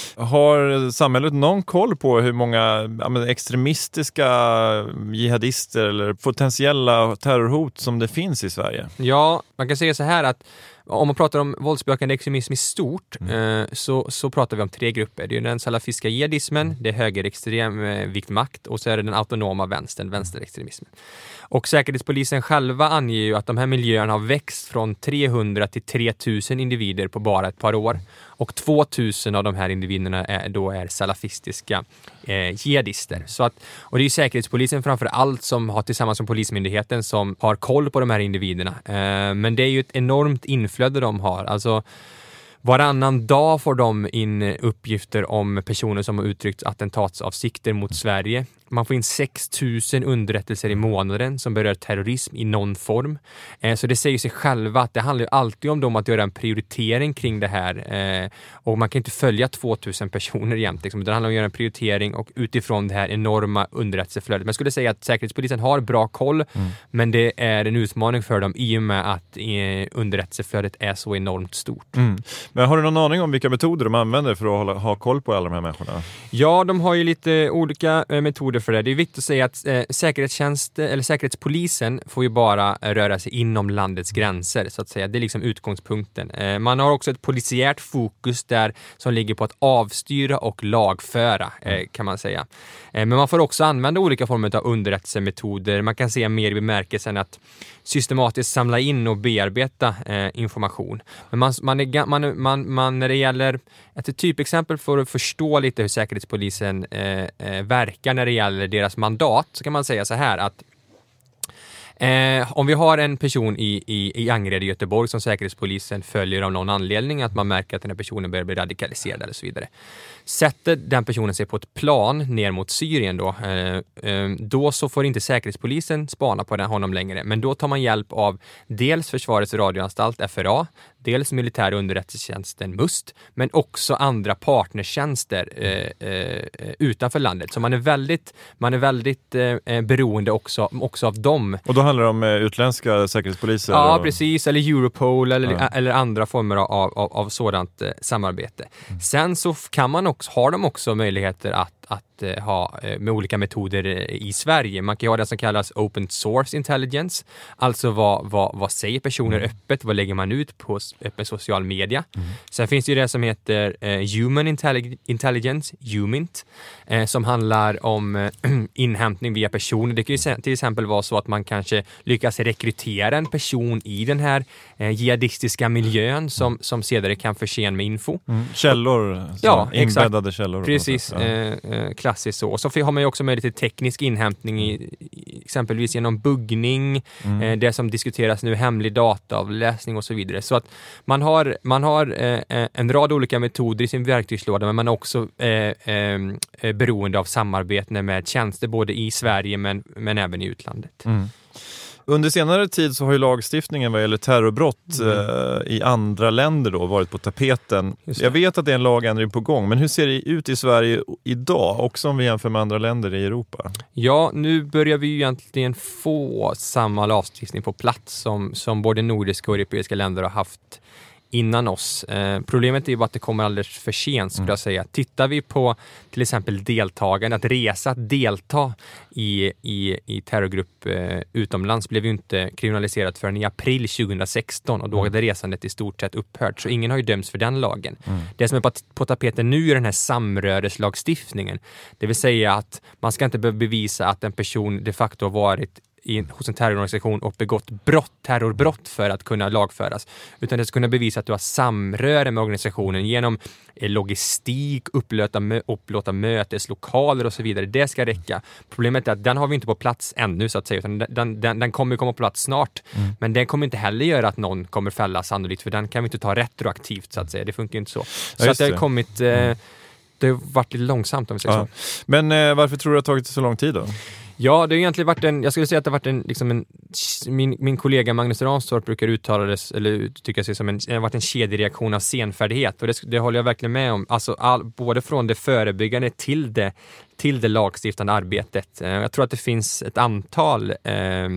Har samhället någon koll på hur många ja, men, extremistiska jihadister eller potentiella terrorhot som det finns i Sverige? Ja, man kan säga så här att om man pratar om våldsbejakande extremism i stort mm. eh, så, så pratar vi om tre grupper. Det är den salafistiska jihadismen, det är högerextrem eh, viktmakt och så är det den autonoma vänstern, vänsterextremismen. Och Säkerhetspolisen själva anger ju att de här miljöerna har växt från trehundra till tre tusen individer på bara ett par år. Och två tusen av de här individerna är, då är salafistiska eh, jihadister. Så att, och det är ju Säkerhetspolisen framför allt som har tillsammans med Polismyndigheten som har koll på de här individerna. Eh, men det är ju ett enormt inflöde de har. Alltså varannan dag får de in uppgifter om personer som har uttryckt attentatsavsikter mot Sverige. Man får in sex tusen underrättelser i månaden som berör terrorism i någon form. Eh, så det säger sig själva att det handlar ju alltid om dem att göra en prioritering kring det här. Eh, och man kan inte följa två tusen personer jämt. Liksom. Det handlar om att göra en prioritering och utifrån det här enorma underrättelseflödet. Men jag skulle säga att Säkerhetspolisen har bra koll, mm. men det är en utmaning för dem i och med att eh, underrättelseflödet är så enormt stort. Mm. Men har du någon aning om vilka metoder de använder för att hålla, ha koll på alla de här människorna? Ja, de har ju lite olika eh, metoder för det. Det är viktigt att säga att eh, säkerhetstjänst eller säkerhetspolisen får ju bara röra sig inom landets gränser, så att säga. Det är liksom utgångspunkten. Eh, man har också ett polisiärt fokus där som ligger på att avstyra och lagföra, eh, kan man säga. Eh, men man får också använda olika former av underrättelsemetoder. Man kan säga mer i bemärkelsen att systematiskt samla in och bearbeta eh, information. Men man, man, är, man, man, man när det gäller ett typexempel för att förstå lite hur Säkerhetspolisen eh, eh, verkar när det gäller deras mandat, så kan man säga så här att Eh, om vi har en person i, i, i Angered i Göteborg som Säkerhetspolisen följer av någon anledning, att man märker att den här personen börjar bli radikaliserad eller så vidare. Sätter den personen sig på ett plan ner mot Syrien då, eh, eh, då så får inte Säkerhetspolisen spana på den, honom längre. Men då tar man hjälp av dels Försvarets radioanstalt, F R A, dels militär underrättelsetjänsten MUST, men också andra partnertjänster eh, eh, utanför landet. Så man är väldigt, man är väldigt eh, beroende också, också av dem. Och då handlar det om eh, utländska säkerhetspoliser? Ja, och... precis. Eller Europol eller, ja. eller andra former av, av, av sådant eh, samarbete. Mm. Sen så kan man också, har de också möjligheter att att uh, ha uh, med olika metoder uh, i Sverige. Man kan ju ha det som kallas open source intelligence. Alltså vad, vad, vad säger personer mm. öppet? Vad lägger man ut på öppen social media? Mm. Sen finns det ju det som heter uh, human intellig- intelligence, HUMINT, uh, som handlar om uh, inhämtning via personer. Det kan ju se- till exempel vara så att man kanske lyckas rekrytera en person i den här uh, jihadistiska miljön som, mm. som senare kan förse en med info. Mm. Källor, ja, inbäddade exakt. källor. Precis. Ja. Uh, klassiskt så. Och så har man ju också möjlighet till teknisk inhämtning i, exempelvis genom buggning, mm. eh, det som diskuteras nu, hemlig dataavläsning och så vidare. Så att man har, man har eh, en rad olika metoder i sin verktygslåda, men man är också eh, eh, beroende av samarbete med tjänster både i Sverige men, men även i utlandet. Mm. Under senare tid så har ju lagstiftningen vad gäller terrorbrott mm. eh, i andra länder då varit på tapeten. Jag vet att det är en lagändring på gång, men hur ser det ut i Sverige idag, också om vi jämför med andra länder i Europa? Ja, nu börjar vi ju egentligen få samma lagstiftning på plats som, som både nordiska och europeiska länder har haft innan oss. Eh, problemet är ju bara att det kommer alldeles för sent, skulle mm. jag säga. Tittar vi på till exempel deltagande, att resa, att delta i, i, i terrorgrupp eh, utomlands blev ju inte kriminaliserat förrän i april tjugohundrasexton och då hade resandet i stort sett upphört. Så ingen har ju dömts för den lagen. Mm. Det som är på, på tapeten nu är den här samröreslagstiftningen. Det vill säga att man ska inte behöva bevisa att en person de facto har varit I, hos en terrororganisation och begått brott, terrorbrott för att kunna lagföras. Utan det ska kunna bevisa att du har samröre med organisationen genom eh, logistik, upplåta, mö, upplåta möteslokaler och så vidare. Det ska räcka. Problemet är att den har vi inte på plats ännu så att säga. Utan den, den, den kommer komma på plats snart. Mm. Men den kommer inte heller göra att någon kommer fälla sannolikt. För den kan vi inte ta retroaktivt så att säga. Det funkar inte så. Så ja, att det har det. kommit... Eh, mm. Det har varit lite långsamt om vi säger ja. så. Men eh, varför tror du att det har tagit så lång tid då? Ja, det har egentligen varit en, jag skulle säga att det har varit en, liksom en min, min kollega Magnus Ranstorp brukar uttala det, eller tycka sig som en, det har varit en kedjereaktion av senfärdighet och det, det håller jag verkligen med om. Alltså all, både från det förebyggande till det, till det lagstiftande arbetet. Eh, jag tror att det finns ett antal eh,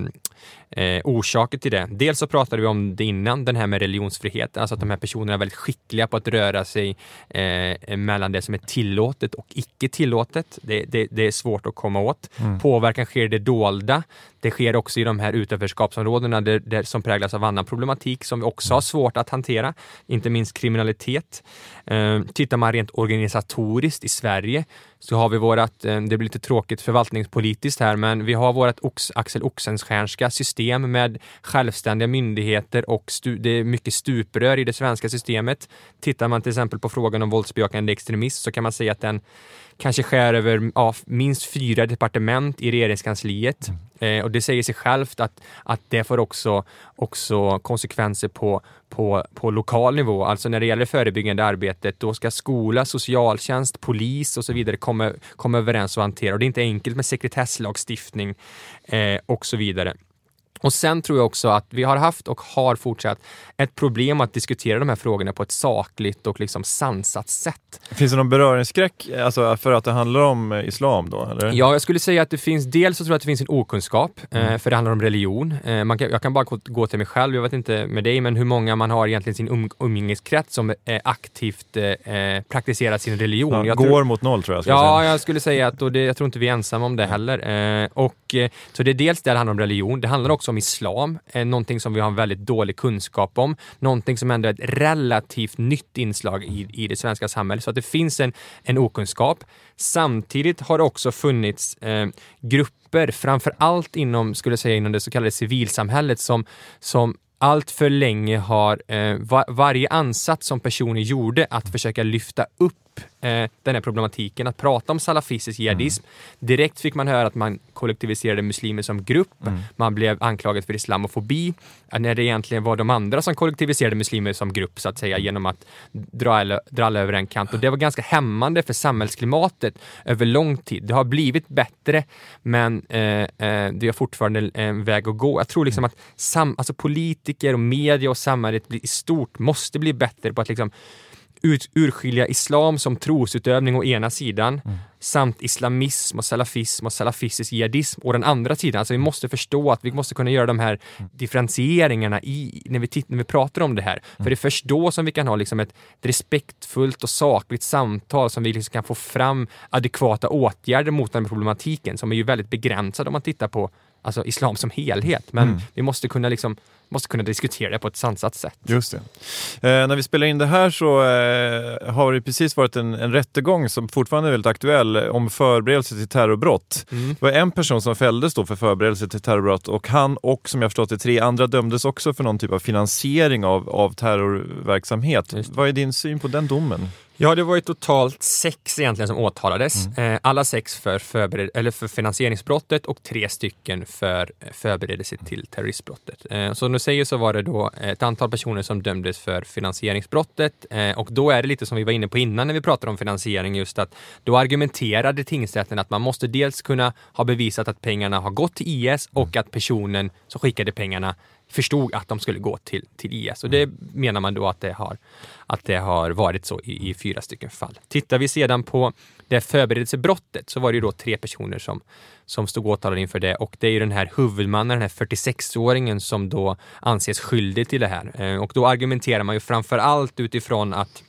Eh, orsaker till det. Dels så pratade vi om det innan, den här med religionsfrihet, alltså att de här personerna är väldigt skickliga på att röra sig eh, mellan det som är tillåtet och icke tillåtet. Det, det, det är svårt att komma åt. Mm. Påverkan sker det dolda. Det sker också i de här utanförskapsområdena där, där, som präglas av annan problematik som vi också har svårt att hantera, inte minst kriminalitet. Eh, tittar man rent organisatoriskt i Sverige så har vi vårat, eh, det blir lite tråkigt förvaltningspolitiskt här, men vi har vårat Ox, Axel Oxenstierska system med självständiga myndigheter och stu, det är mycket stuprör i det svenska systemet. Tittar man till exempel på frågan om våldsbejakande extremism så kan man säga att den kanske skär över ja, minst fyra departement i regeringskansliet. Mm. Eh, och det säger sig självt att, att det får också, också konsekvenser på, på, på lokal nivå. Alltså när det gäller förebyggande arbetet, då ska skola, socialtjänst, polis och så vidare komma, komma överens och hantera. Och det är inte enkelt med sekretesslagstiftning eh, och så vidare. Och sen tror jag också att vi har haft och har fortsatt ett problem att diskutera de här frågorna på ett sakligt och liksom sansat sätt. Finns det någon beröringsskräck alltså för att det handlar om islam då? Eller? Ja, jag skulle säga att det finns, dels så tror jag att det finns en okunskap, mm. eh, för det handlar om religion. Eh, man kan, jag kan bara gå, gå till mig själv, jag vet inte med dig, men hur många man har egentligen sin um, umgängeskrets som eh, aktivt eh, praktiserar sin religion. Ja, jag går tror, mot noll tror jag. Ja, säga. jag skulle säga att och det, jag tror inte vi är ensamma om det heller. Eh, och, eh, så det är dels det, det handlar om religion, det handlar också om islam, eh, någonting som vi har en väldigt dålig kunskap om, någonting som ändå är ett relativt nytt inslag i, i det svenska samhället. Så att det finns en, en okunskap. Samtidigt har det också funnits eh, grupper, framför allt inom, skulle jag säga, inom det så kallade civilsamhället som, som allt för länge har eh, var, varje ansats som personer gjorde att försöka lyfta upp eh, den här problematiken, att prata om salafistisk jihadism. Mm. Direkt fick man höra att man kollektiviserade muslimer som grupp. Mm. Man blev anklagad för islamofobi, när det egentligen var de andra som kollektiviserade muslimer som grupp, så att säga, genom att dra alla, dra alla över en kant. Och det var ganska hämmande för samhällsklimatet över lång tid. Det har blivit bättre, men eh, eh, det är fortfarande en väg att gå. Jag tror liksom att sam, alltså politik politiker och media och samhället i stort måste bli bättre på att liksom ut, urskilja islam som trosutövning å ena sidan mm. samt islamism och salafism och salafistisk jihadism å den andra sidan. Alltså vi måste förstå att vi måste kunna göra de här mm. differentieringarna i, när, vi titt, när vi pratar om det här. Mm. För det är först då som vi kan ha liksom ett respektfullt och sakligt samtal som vi liksom kan få fram adekvata åtgärder mot den här problematiken som är ju väldigt begränsad om man tittar på alltså islam som helhet. Men mm. vi måste kunna liksom måste kunna diskutera det på ett sansat sätt. Just det. Eh, när vi spelar in det här så eh, har det precis varit en, en rättegång som fortfarande är väldigt aktuell om förberedelse till terrorbrott. Mm. Det var en person som fälldes då för förberedelse till terrorbrott och han och som jag förstått det tre andra dömdes också för någon typ av finansiering av, av terrorverksamhet. Vad är din syn på den domen? Ja, det var ju totalt sex egentligen som åtalades. Mm. Eh, alla sex för, förbered- eller för finansieringsbrottet och tre stycken för förberedelse till terroristbrottet. Eh, så nu säger så var det då ett antal personer som dömdes för finansieringsbrottet. Eh, och då är det lite som vi var inne på innan när vi pratade om finansiering, just att då argumenterade tingsrätten att man måste dels kunna ha bevisat att pengarna har gått till I S och att personen som skickade pengarna förstod att de skulle gå till, till I S. Och det menar man då att det har, att det har varit så i, i fyra stycken fall. Tittar vi sedan på det förberedelsebrottet så var det ju då tre personer som, som stod åtalade inför det. Och det är ju den här huvudmannen, den här fyrtiosex-åringen som då anses skyldig till det här. Och då argumenterar man ju framför allt utifrån att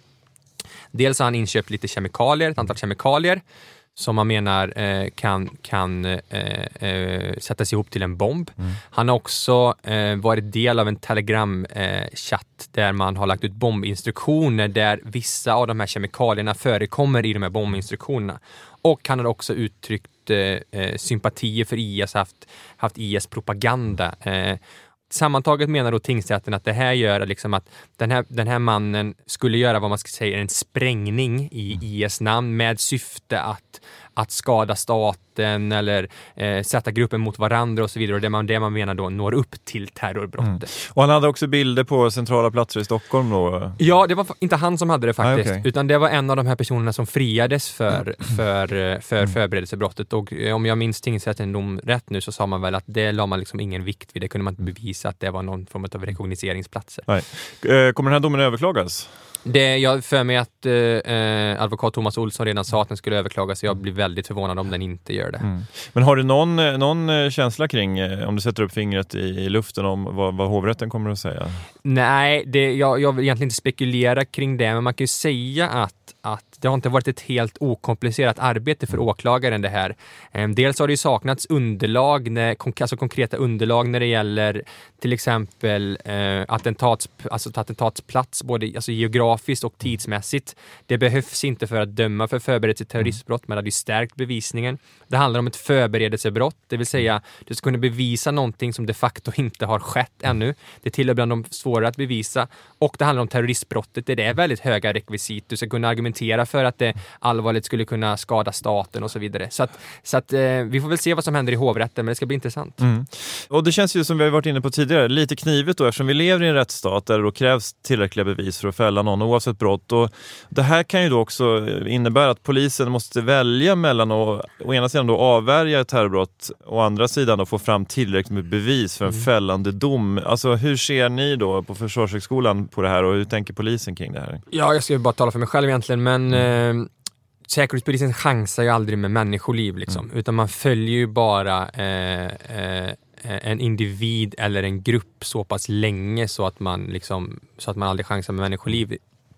dels har han inköpt lite kemikalier, ett antal kemikalier som man menar eh, kan, kan eh, eh, sättas ihop till en bomb. Mm. Han har också eh, varit del av en Telegram-chatt eh, där man har lagt ut bombinstruktioner där vissa av de här kemikalierna förekommer i de här bombinstruktionerna. Och han har också uttryckt eh, sympatier för I S, haft, haft I S-propaganda. Eh, Sammantaget menar då tingsrätten att det här gör liksom att den här, den här mannen skulle göra vad man ska säga en sprängning i I S namn med syfte att, att skada staten eller eh, sätta gruppen mot varandra och så vidare. Och det man, det man menar då når upp till terrorbrottet. Mm. Och han hade också bilder på centrala platser i Stockholm då? Ja, det var inte han som hade det faktiskt. Ah, okay. Utan det var en av de här personerna som friades för, mm. för, för förberedelsebrottet. Och om jag minns tingsrätten dom rätt nu så sa man väl att det la man liksom ingen vikt vid. Det kunde man inte bevisa att det var någon form av rekognoseringsplatser. Nej. Kommer den här domen överklagas? Det, jag för mig att eh, advokat Thomas Olsson redan sa att den skulle överklagas. Jag blir väldigt förvånad om den inte gör det. Mm. Men har du någon, någon känsla kring, om du sätter upp fingret i, i luften om vad, vad hovrätten kommer att säga? Nej, det, jag, jag vill egentligen inte spekulera kring det. Men man kan ju säga att att det har inte varit ett helt okomplicerat arbete för åklagaren det här. Dels har det ju saknats underlag, när, alltså konkreta underlag när det gäller till exempel eh, attentats, alltså attentatsplats både alltså geografiskt och tidsmässigt. Det behövs inte för att döma för förberedelse till terroristbrott, men det hade ju stärkt bevisningen. Det handlar om ett förberedelsebrott, det vill säga du ska kunna bevisa någonting som de facto inte har skett ännu. Det tillhör bland de svårare att bevisa. Och det handlar om terroristbrottet, det är väldigt höga rekvisit. Du ska kunna argumentera för att det allvarligt skulle kunna skada staten och så vidare. Så att, så att eh, vi får väl se vad som händer i hovrätten, men det ska bli intressant. Mm. Och det känns ju som vi har varit inne på tidigare, lite knivigt då, eftersom vi lever i en rättsstat där det då krävs tillräckliga bevis för att fälla någon oavsett brott. Och det här kan ju då också innebära att polisen måste välja mellan att å ena sidan då avvärja ett terrorbrott och å andra sidan då få fram tillräckligt med bevis för en mm. fällande dom. Alltså hur ser ni då på Försvarshögskolan på det här och hur tänker polisen kring det här? Ja, jag ska ju bara tala för mig själv egentligen, men mm. eh, säkerhetspolisen chansar ju aldrig med människoliv liksom, mm. utan man följer ju bara eh, eh, en individ eller en grupp så pass länge så att man liksom, så att man aldrig chansar med människoliv. I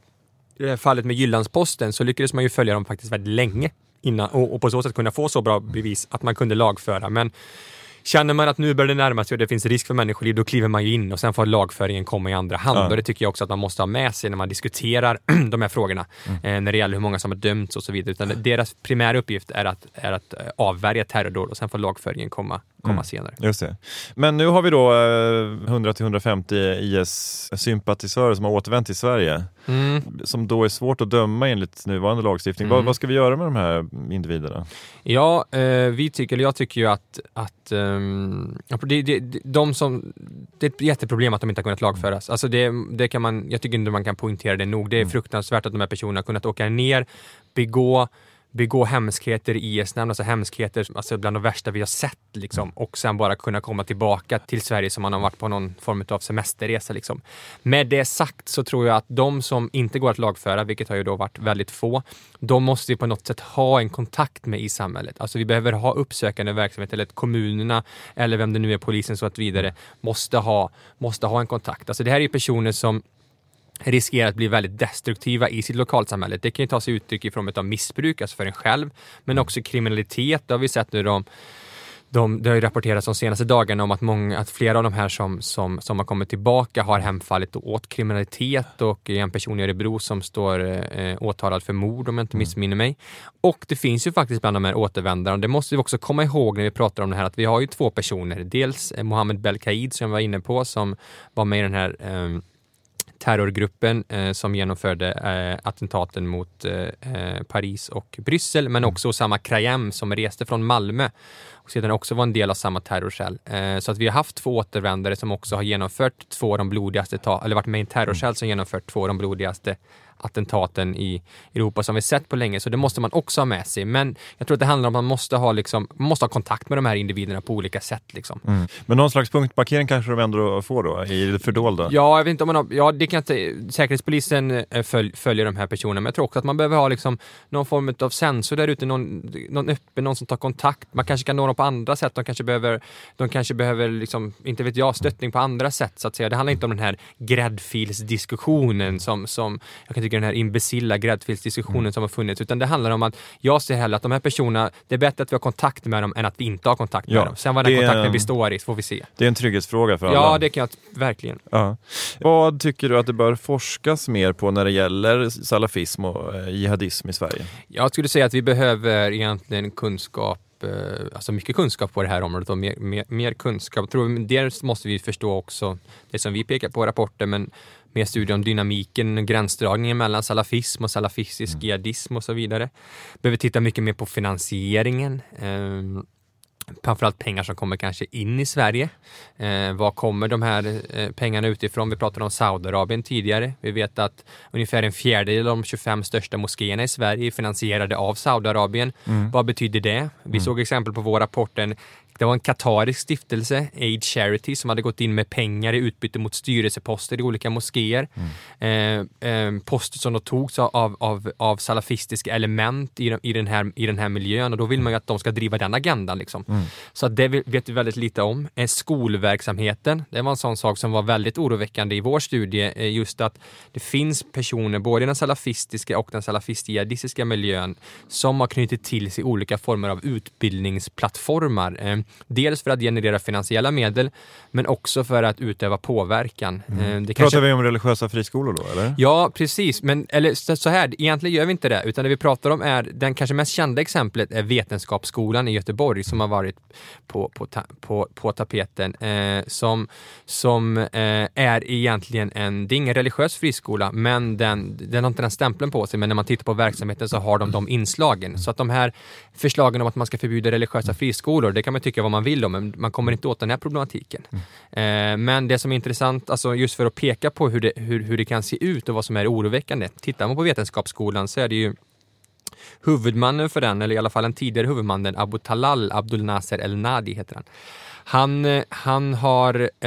det här fallet med Jyllandsposten så lyckades man ju följa dem faktiskt väldigt länge innan, och, och på så sätt kunna få så bra bevis att man kunde lagföra. Men känner man att nu börjar det närma sig och det finns risk för människoliv, då kliver man ju in och sen får lagföringen komma i andra hand. Ja. Och det tycker jag också att man måste ha med sig när man diskuterar de här frågorna. Mm. Eh, när det gäller hur många som har dömts och så vidare. Utan deras primära uppgift är att, är att avvärja terrordåd och sen får lagföringen komma, komma mm. senare. Just det. Men nu har vi då eh, hundra till hundrafemtio I S-sympatisörer som har återvänt till Sverige. Mm. Som då är svårt att döma enligt nuvarande lagstiftning. Mm. Vad, vad ska vi göra med de här individerna? Ja, eh, vi tycker, eller jag tycker ju att, att um, det, det, de som, det är ett jätteproblem att de inte har kunnat lagföras. Alltså det, det kan man, jag tycker inte man kan poängtera det nog. Det är fruktansvärt att de här personerna har kunnat åka ner, begå begå hemskheter i I S-namn, alltså hemskheter alltså bland de värsta vi har sett liksom, och sen bara kunna komma tillbaka till Sverige som man har varit på någon form av semesterresa liksom. Med det sagt så tror jag att de som inte går att lagföra, vilket har ju då varit väldigt få, de måste ju på något sätt ha en kontakt med i samhället. Alltså vi behöver ha uppsökande verksamhet, eller att kommunerna eller vem det nu är, polisen så att vidare, måste ha, måste ha en kontakt. Alltså det här är ju personer som riskerar att bli väldigt destruktiva i sitt lokalsamhälle. Det kan ju ta sig uttryck i form av missbruk, alltså för en själv, men också kriminalitet. Det har vi sett nu de, de, det har ju rapporterats de senaste dagarna om att, många, att flera av de här som, som, som har kommit tillbaka har hemfallit åt kriminalitet, och en person i Örebro som står eh, åtalad för mord om jag inte missminner mig. Och det finns ju faktiskt bland de här återvändarna, och det måste vi också komma ihåg när vi pratar om det här, att vi har ju två personer. Dels eh, Mohammed Belkaid som jag var inne på, som var med i den här eh, terrorgruppen eh, som genomförde eh, attentaten mot eh, Paris och Bryssel, men också Osama Krayem som reste från Malmö och sedan också var en del av samma terrorcell. Eh, så att vi har haft två återvändare som också har genomfört två av de blodigaste, ta- eller varit med i en terrorcell som genomfört två av de blodigaste attentaten i Europa som vi sett på länge, så det måste man också ha med sig. Men jag tror att det handlar om att man måste ha, liksom, man måste ha kontakt med de här individerna på olika sätt. Liksom. Mm. Men någon slags punktmarkering kanske de ändå får då, i det fördolda? Ja, jag vet inte om man har, ja, det kan inte, Säkerhetspolisen följ, följer de här personerna, men jag tror också att man behöver ha liksom, någon form av sensor där ute, någon, någon öppen, någon som tar kontakt. Man kanske kan nå dem på andra sätt, de kanske behöver, de kanske behöver liksom, inte vet jag, stöttning på andra sätt så att säga. Det handlar inte om den här gräddfilsdiskussionen som, som jag kan tycka den här imbecilla gräddfilsdiskussionen mm. som har funnits, utan det handlar om att jag ser hellre att de här personerna, det är bättre att vi har kontakt med dem än att vi inte har kontakt med ja, dem. Sen vad den kontakten är, består i får vi se. Det är en trygghetsfråga för alla. Ja, det kan jag verkligen. Ja. Vad tycker du att det bör forskas mer på när det gäller salafism och eh, jihadism i Sverige? Jag skulle säga att vi behöver egentligen kunskap, alltså mycket kunskap på det här området och mer, mer, mer kunskap. Jag tror dels måste vi förstå också det som vi pekar på i rapporten, men med studier om dynamiken, gränsdragningen mellan salafism och salafistisk mm. jihadism och så vidare. Behöver titta mycket mer på finansieringen. Eh, framförallt pengar som kommer kanske in i Sverige. Eh, var kommer de här eh, pengarna utifrån? Vi pratade om Saudiarabien tidigare. Vi vet att ungefär en fjärdedel av de tjugofem största moskéerna i Sverige är finansierade av Saudiarabien. Mm. Vad betyder det? Vi mm. såg exempel på vår rapporten. Det var en katarisk stiftelse, Aid Charity, som hade gått in med pengar i utbyte mot styrelseposter i olika moskéer. Mm. Eh, eh, poster som då togs av, av, av salafistiska element i, i, den här, i den här miljön. Och då vill man ju att de ska driva den agendan. Liksom. Mm. Så det vet vi väldigt lite om. Eh, skolverksamheten, det var en sån sak som var väldigt oroväckande i vår studie. Eh, just att det finns personer, både i den salafistiska och den salafist-jihadistiska miljön, som har knutit till sig olika former av utbildningsplattformar. Eh, Dels för att generera finansiella medel, men också för att utöva påverkan. Mm. Det Pratar kanske... vi om religiösa friskolor då, eller? Ja, precis. Men eller, så här, egentligen gör vi inte det. Utan det vi pratar om är, den kanske mest kända exemplet är Vetenskapsskolan i Göteborg som har varit på, på, ta, på, på tapeten. Eh, som som eh, är egentligen en, det är ingen religiös friskola, men den, den har inte den stämpeln på sig. Men när man tittar på verksamheten så har de de inslagen. Så att de här förslagen om att man ska förbjuda religiösa friskolor, det kan man tycka vad man vill om, men man kommer inte åt den här problematiken. Mm. Eh, men det som är intressant, alltså just för att peka på hur det, hur, hur det kan se ut och vad som är oroväckande. Tittar man på Vetenskapsskolan så är det ju huvudmannen för den, eller i alla fall en tidigare huvudmannen, Abu Talal Abdul Nasser El Nadi heter han. Han, han har, eh,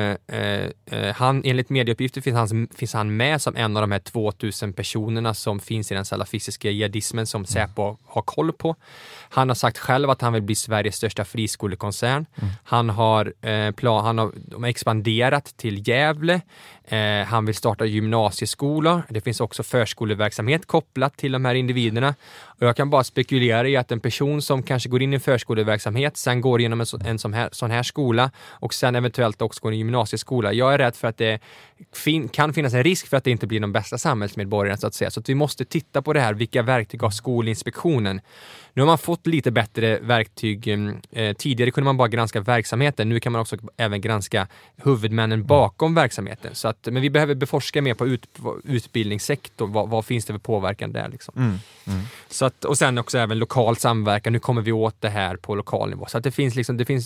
eh, han, enligt medieuppgifter finns han, finns han med som en av de här tvåtusen personerna som finns i den salafistiska jihadismen som Säpo har koll på. Han har sagt själv att han vill bli Sveriges största friskolekoncern. Mm. Han har, eh, plan, han har de har expanderat till Gävle. Eh, han vill starta gymnasieskolor. Det finns också förskoleverksamhet kopplat till de här individerna. Och jag kan bara spekulera i att en person som kanske går in i en förskoleverksamhet, sen går igenom en, så, en sån, här, sån här skola och sen eventuellt också går i en gymnasieskola. Jag är rädd för att det fin, kan finnas en risk för att det inte blir de bästa samhällsmedborgarna så att säga. Så att vi måste titta på det här. Vilka verktyg har Skolinspektionen? Nu har man fått lite bättre verktyg. Eh, tidigare kunde man bara granska verksamheten. Nu kan man också även granska huvudmännen bakom verksamheten. Så att, men vi behöver beforska mer på ut, utbildningssektorn. Vad, vad finns det för påverkan där? Liksom. Mm. Mm. Så att, och sen också även lokal samverkan. Nu kommer vi åt det här på lokal nivå. Så att det finns, liksom, det finns en,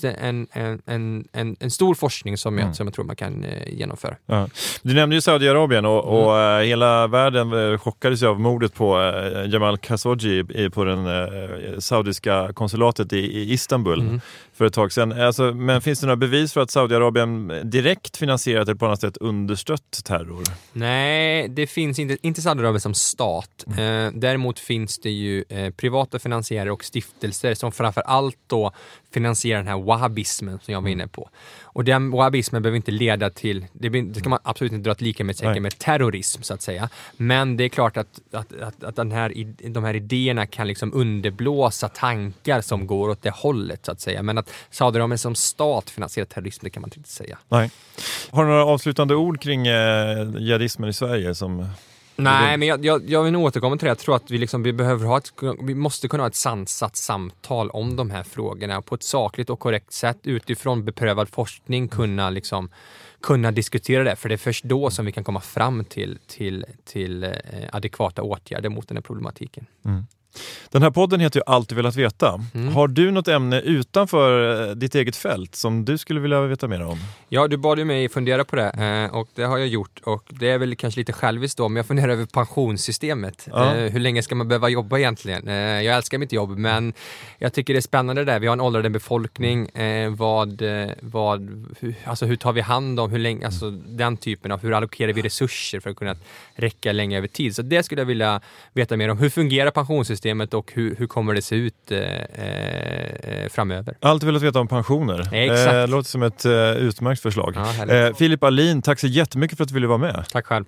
en, en, en, en stor forskning som jag, mm. som jag tror man kan eh, genomföra. Ja. Du nämnde ju Saudiarabien och, mm. och uh, hela världen uh, chockades ju av mordet på uh, Jamal Khashoggi i, på den uh, saudiska konsulatet i, i Istanbul mm. för ett tag sedan. Alltså, men finns det några bevis för att Saudiarabien direkt finansierat eller på annat sätt understött terror? Nej, det finns inte, inte Saudiarabien som stat. Mm. Eh, däremot finns det ju eh, privata finansiärer och stiftelser som framför allt då finansierar den här wahhabismen som jag var inne på. Och den wahhabismen behöver inte leda till, det, det kan man absolut inte dra ett lika med, säkert med terrorism så att säga. Men det är klart att, att, att, att den här, de här idéerna kan liksom underblåsa tankar som går åt det hållet så att säga. Men att Saudiarabien som stat finansierar terrorism, det kan man inte säga. Nej. Har du några avslutande ord kring eh, jihadismen i Sverige som... Nej, men jag, jag, jag vill nog återkomma till det. Jag tror att vi, liksom, vi, behöver ha ett, vi måste kunna ha ett sansat samtal om de här frågorna på ett sakligt och korrekt sätt utifrån beprövad forskning kunna, liksom, kunna diskutera det. För det är först då som vi kan komma fram till, till, till eh, adekvata åtgärder mot den här problematiken. Mm. Den här podden heter ju Allt du velat veta. Mm. Har du något ämne utanför ditt eget fält som du skulle vilja veta mer om? Ja, du bad ju mig fundera på det och det har jag gjort. Och det är väl kanske lite själviskt då, men jag funderar över pensionssystemet. Ja. Hur länge ska man behöva jobba egentligen? Jag älskar mitt jobb, men jag tycker det är spännande där. Vi har en åldrande befolkning. Vad, vad, hur, alltså hur tar vi hand om, hur länge, alltså den typen av, hur allokerar vi resurser för att kunna räcka länge över tid? Så det skulle jag vilja veta mer om. Hur fungerar pensionssystemet? Och hur, hur kommer det se ut eh, framöver? Allt vill veta om pensioner. Exakt. Eh, låter som ett eh, utmärkt förslag. Ja, eh, Filip Alin, tack så jättemycket för att du ville vara med. Tack själv.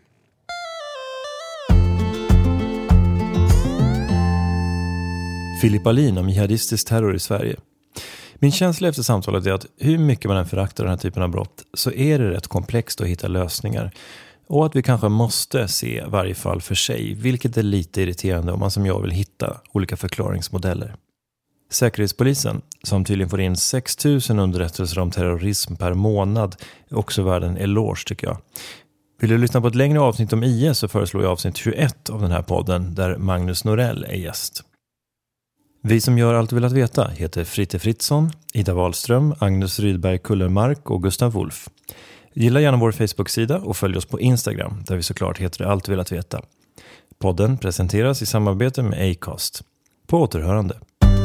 Filip Alin om jihadistisk terror i Sverige. Min känsla efter samtalet är att hur mycket man än föraktar den här typen av brott så är det rätt komplext att hitta lösningar. Och att vi kanske måste se varje fall för sig, vilket är lite irriterande om man som jag vill hitta olika förklaringsmodeller. Säkerhetspolisen, som tydligen får in sex tusen underrättelser om terrorism per månad, är också värd en eloge tycker jag. Vill du lyssna på ett längre avsnitt om I S så föreslår jag avsnitt tjugoett av den här podden där Magnus Norell är gäst. Vi som gör allt vill att veta heter Fritte Fritzson, Ida Wahlström, Agnes Rydberg Kullermark och Gustav Wolf. Gilla gärna vår Facebook-sida och följ oss på Instagram där vi såklart heter Allt vill att veta. Podden presenteras i samarbete med Acast. På återhörande.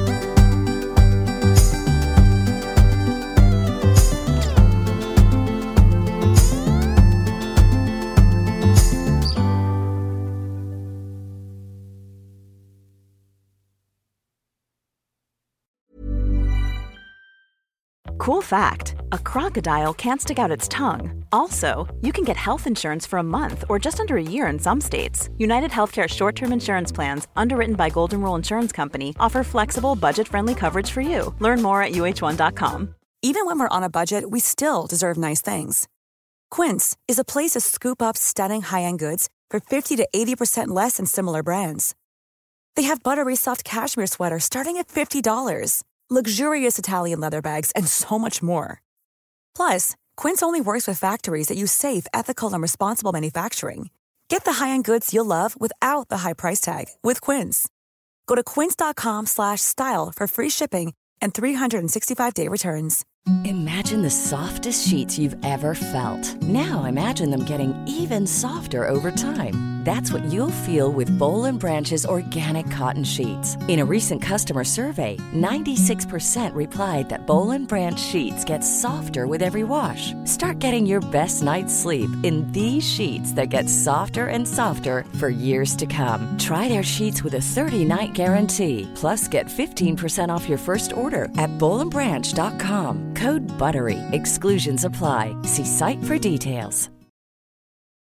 Cool fact, a crocodile can't stick out its tongue. Also, you can get health insurance for a month or just under a year in some states. United Healthcare short-term insurance plans, underwritten by Golden Rule Insurance Company, offer flexible, budget-friendly coverage for you. Learn more at U H one dot com. Even when we're on a budget, we still deserve nice things. Quince is a place to scoop up stunning high-end goods for fifty to eighty percent less than similar brands. They have buttery soft cashmere sweaters starting at fifty dollars. Luxurious Italian leather bags, and so much more. Plus, Quince only works with factories that use safe, ethical, and responsible manufacturing. Get the high-end goods you'll love without the high price tag with Quince. Go to quince.com slash style for free shipping and three sixty-five day returns. Imagine the softest sheets you've ever felt. Now imagine them getting even softer over time. That's what you'll feel with Boll and Branch's organic cotton sheets. In a recent customer survey, ninety-six percent replied that Boll and Branch sheets get softer with every wash. Start getting your best night's sleep in these sheets that get softer and softer for years to come. Try their sheets with a thirty night guarantee. Plus, get fifteen percent off your first order at boll and branch dot com. Code BUTTERY. Exclusions apply. See site for details.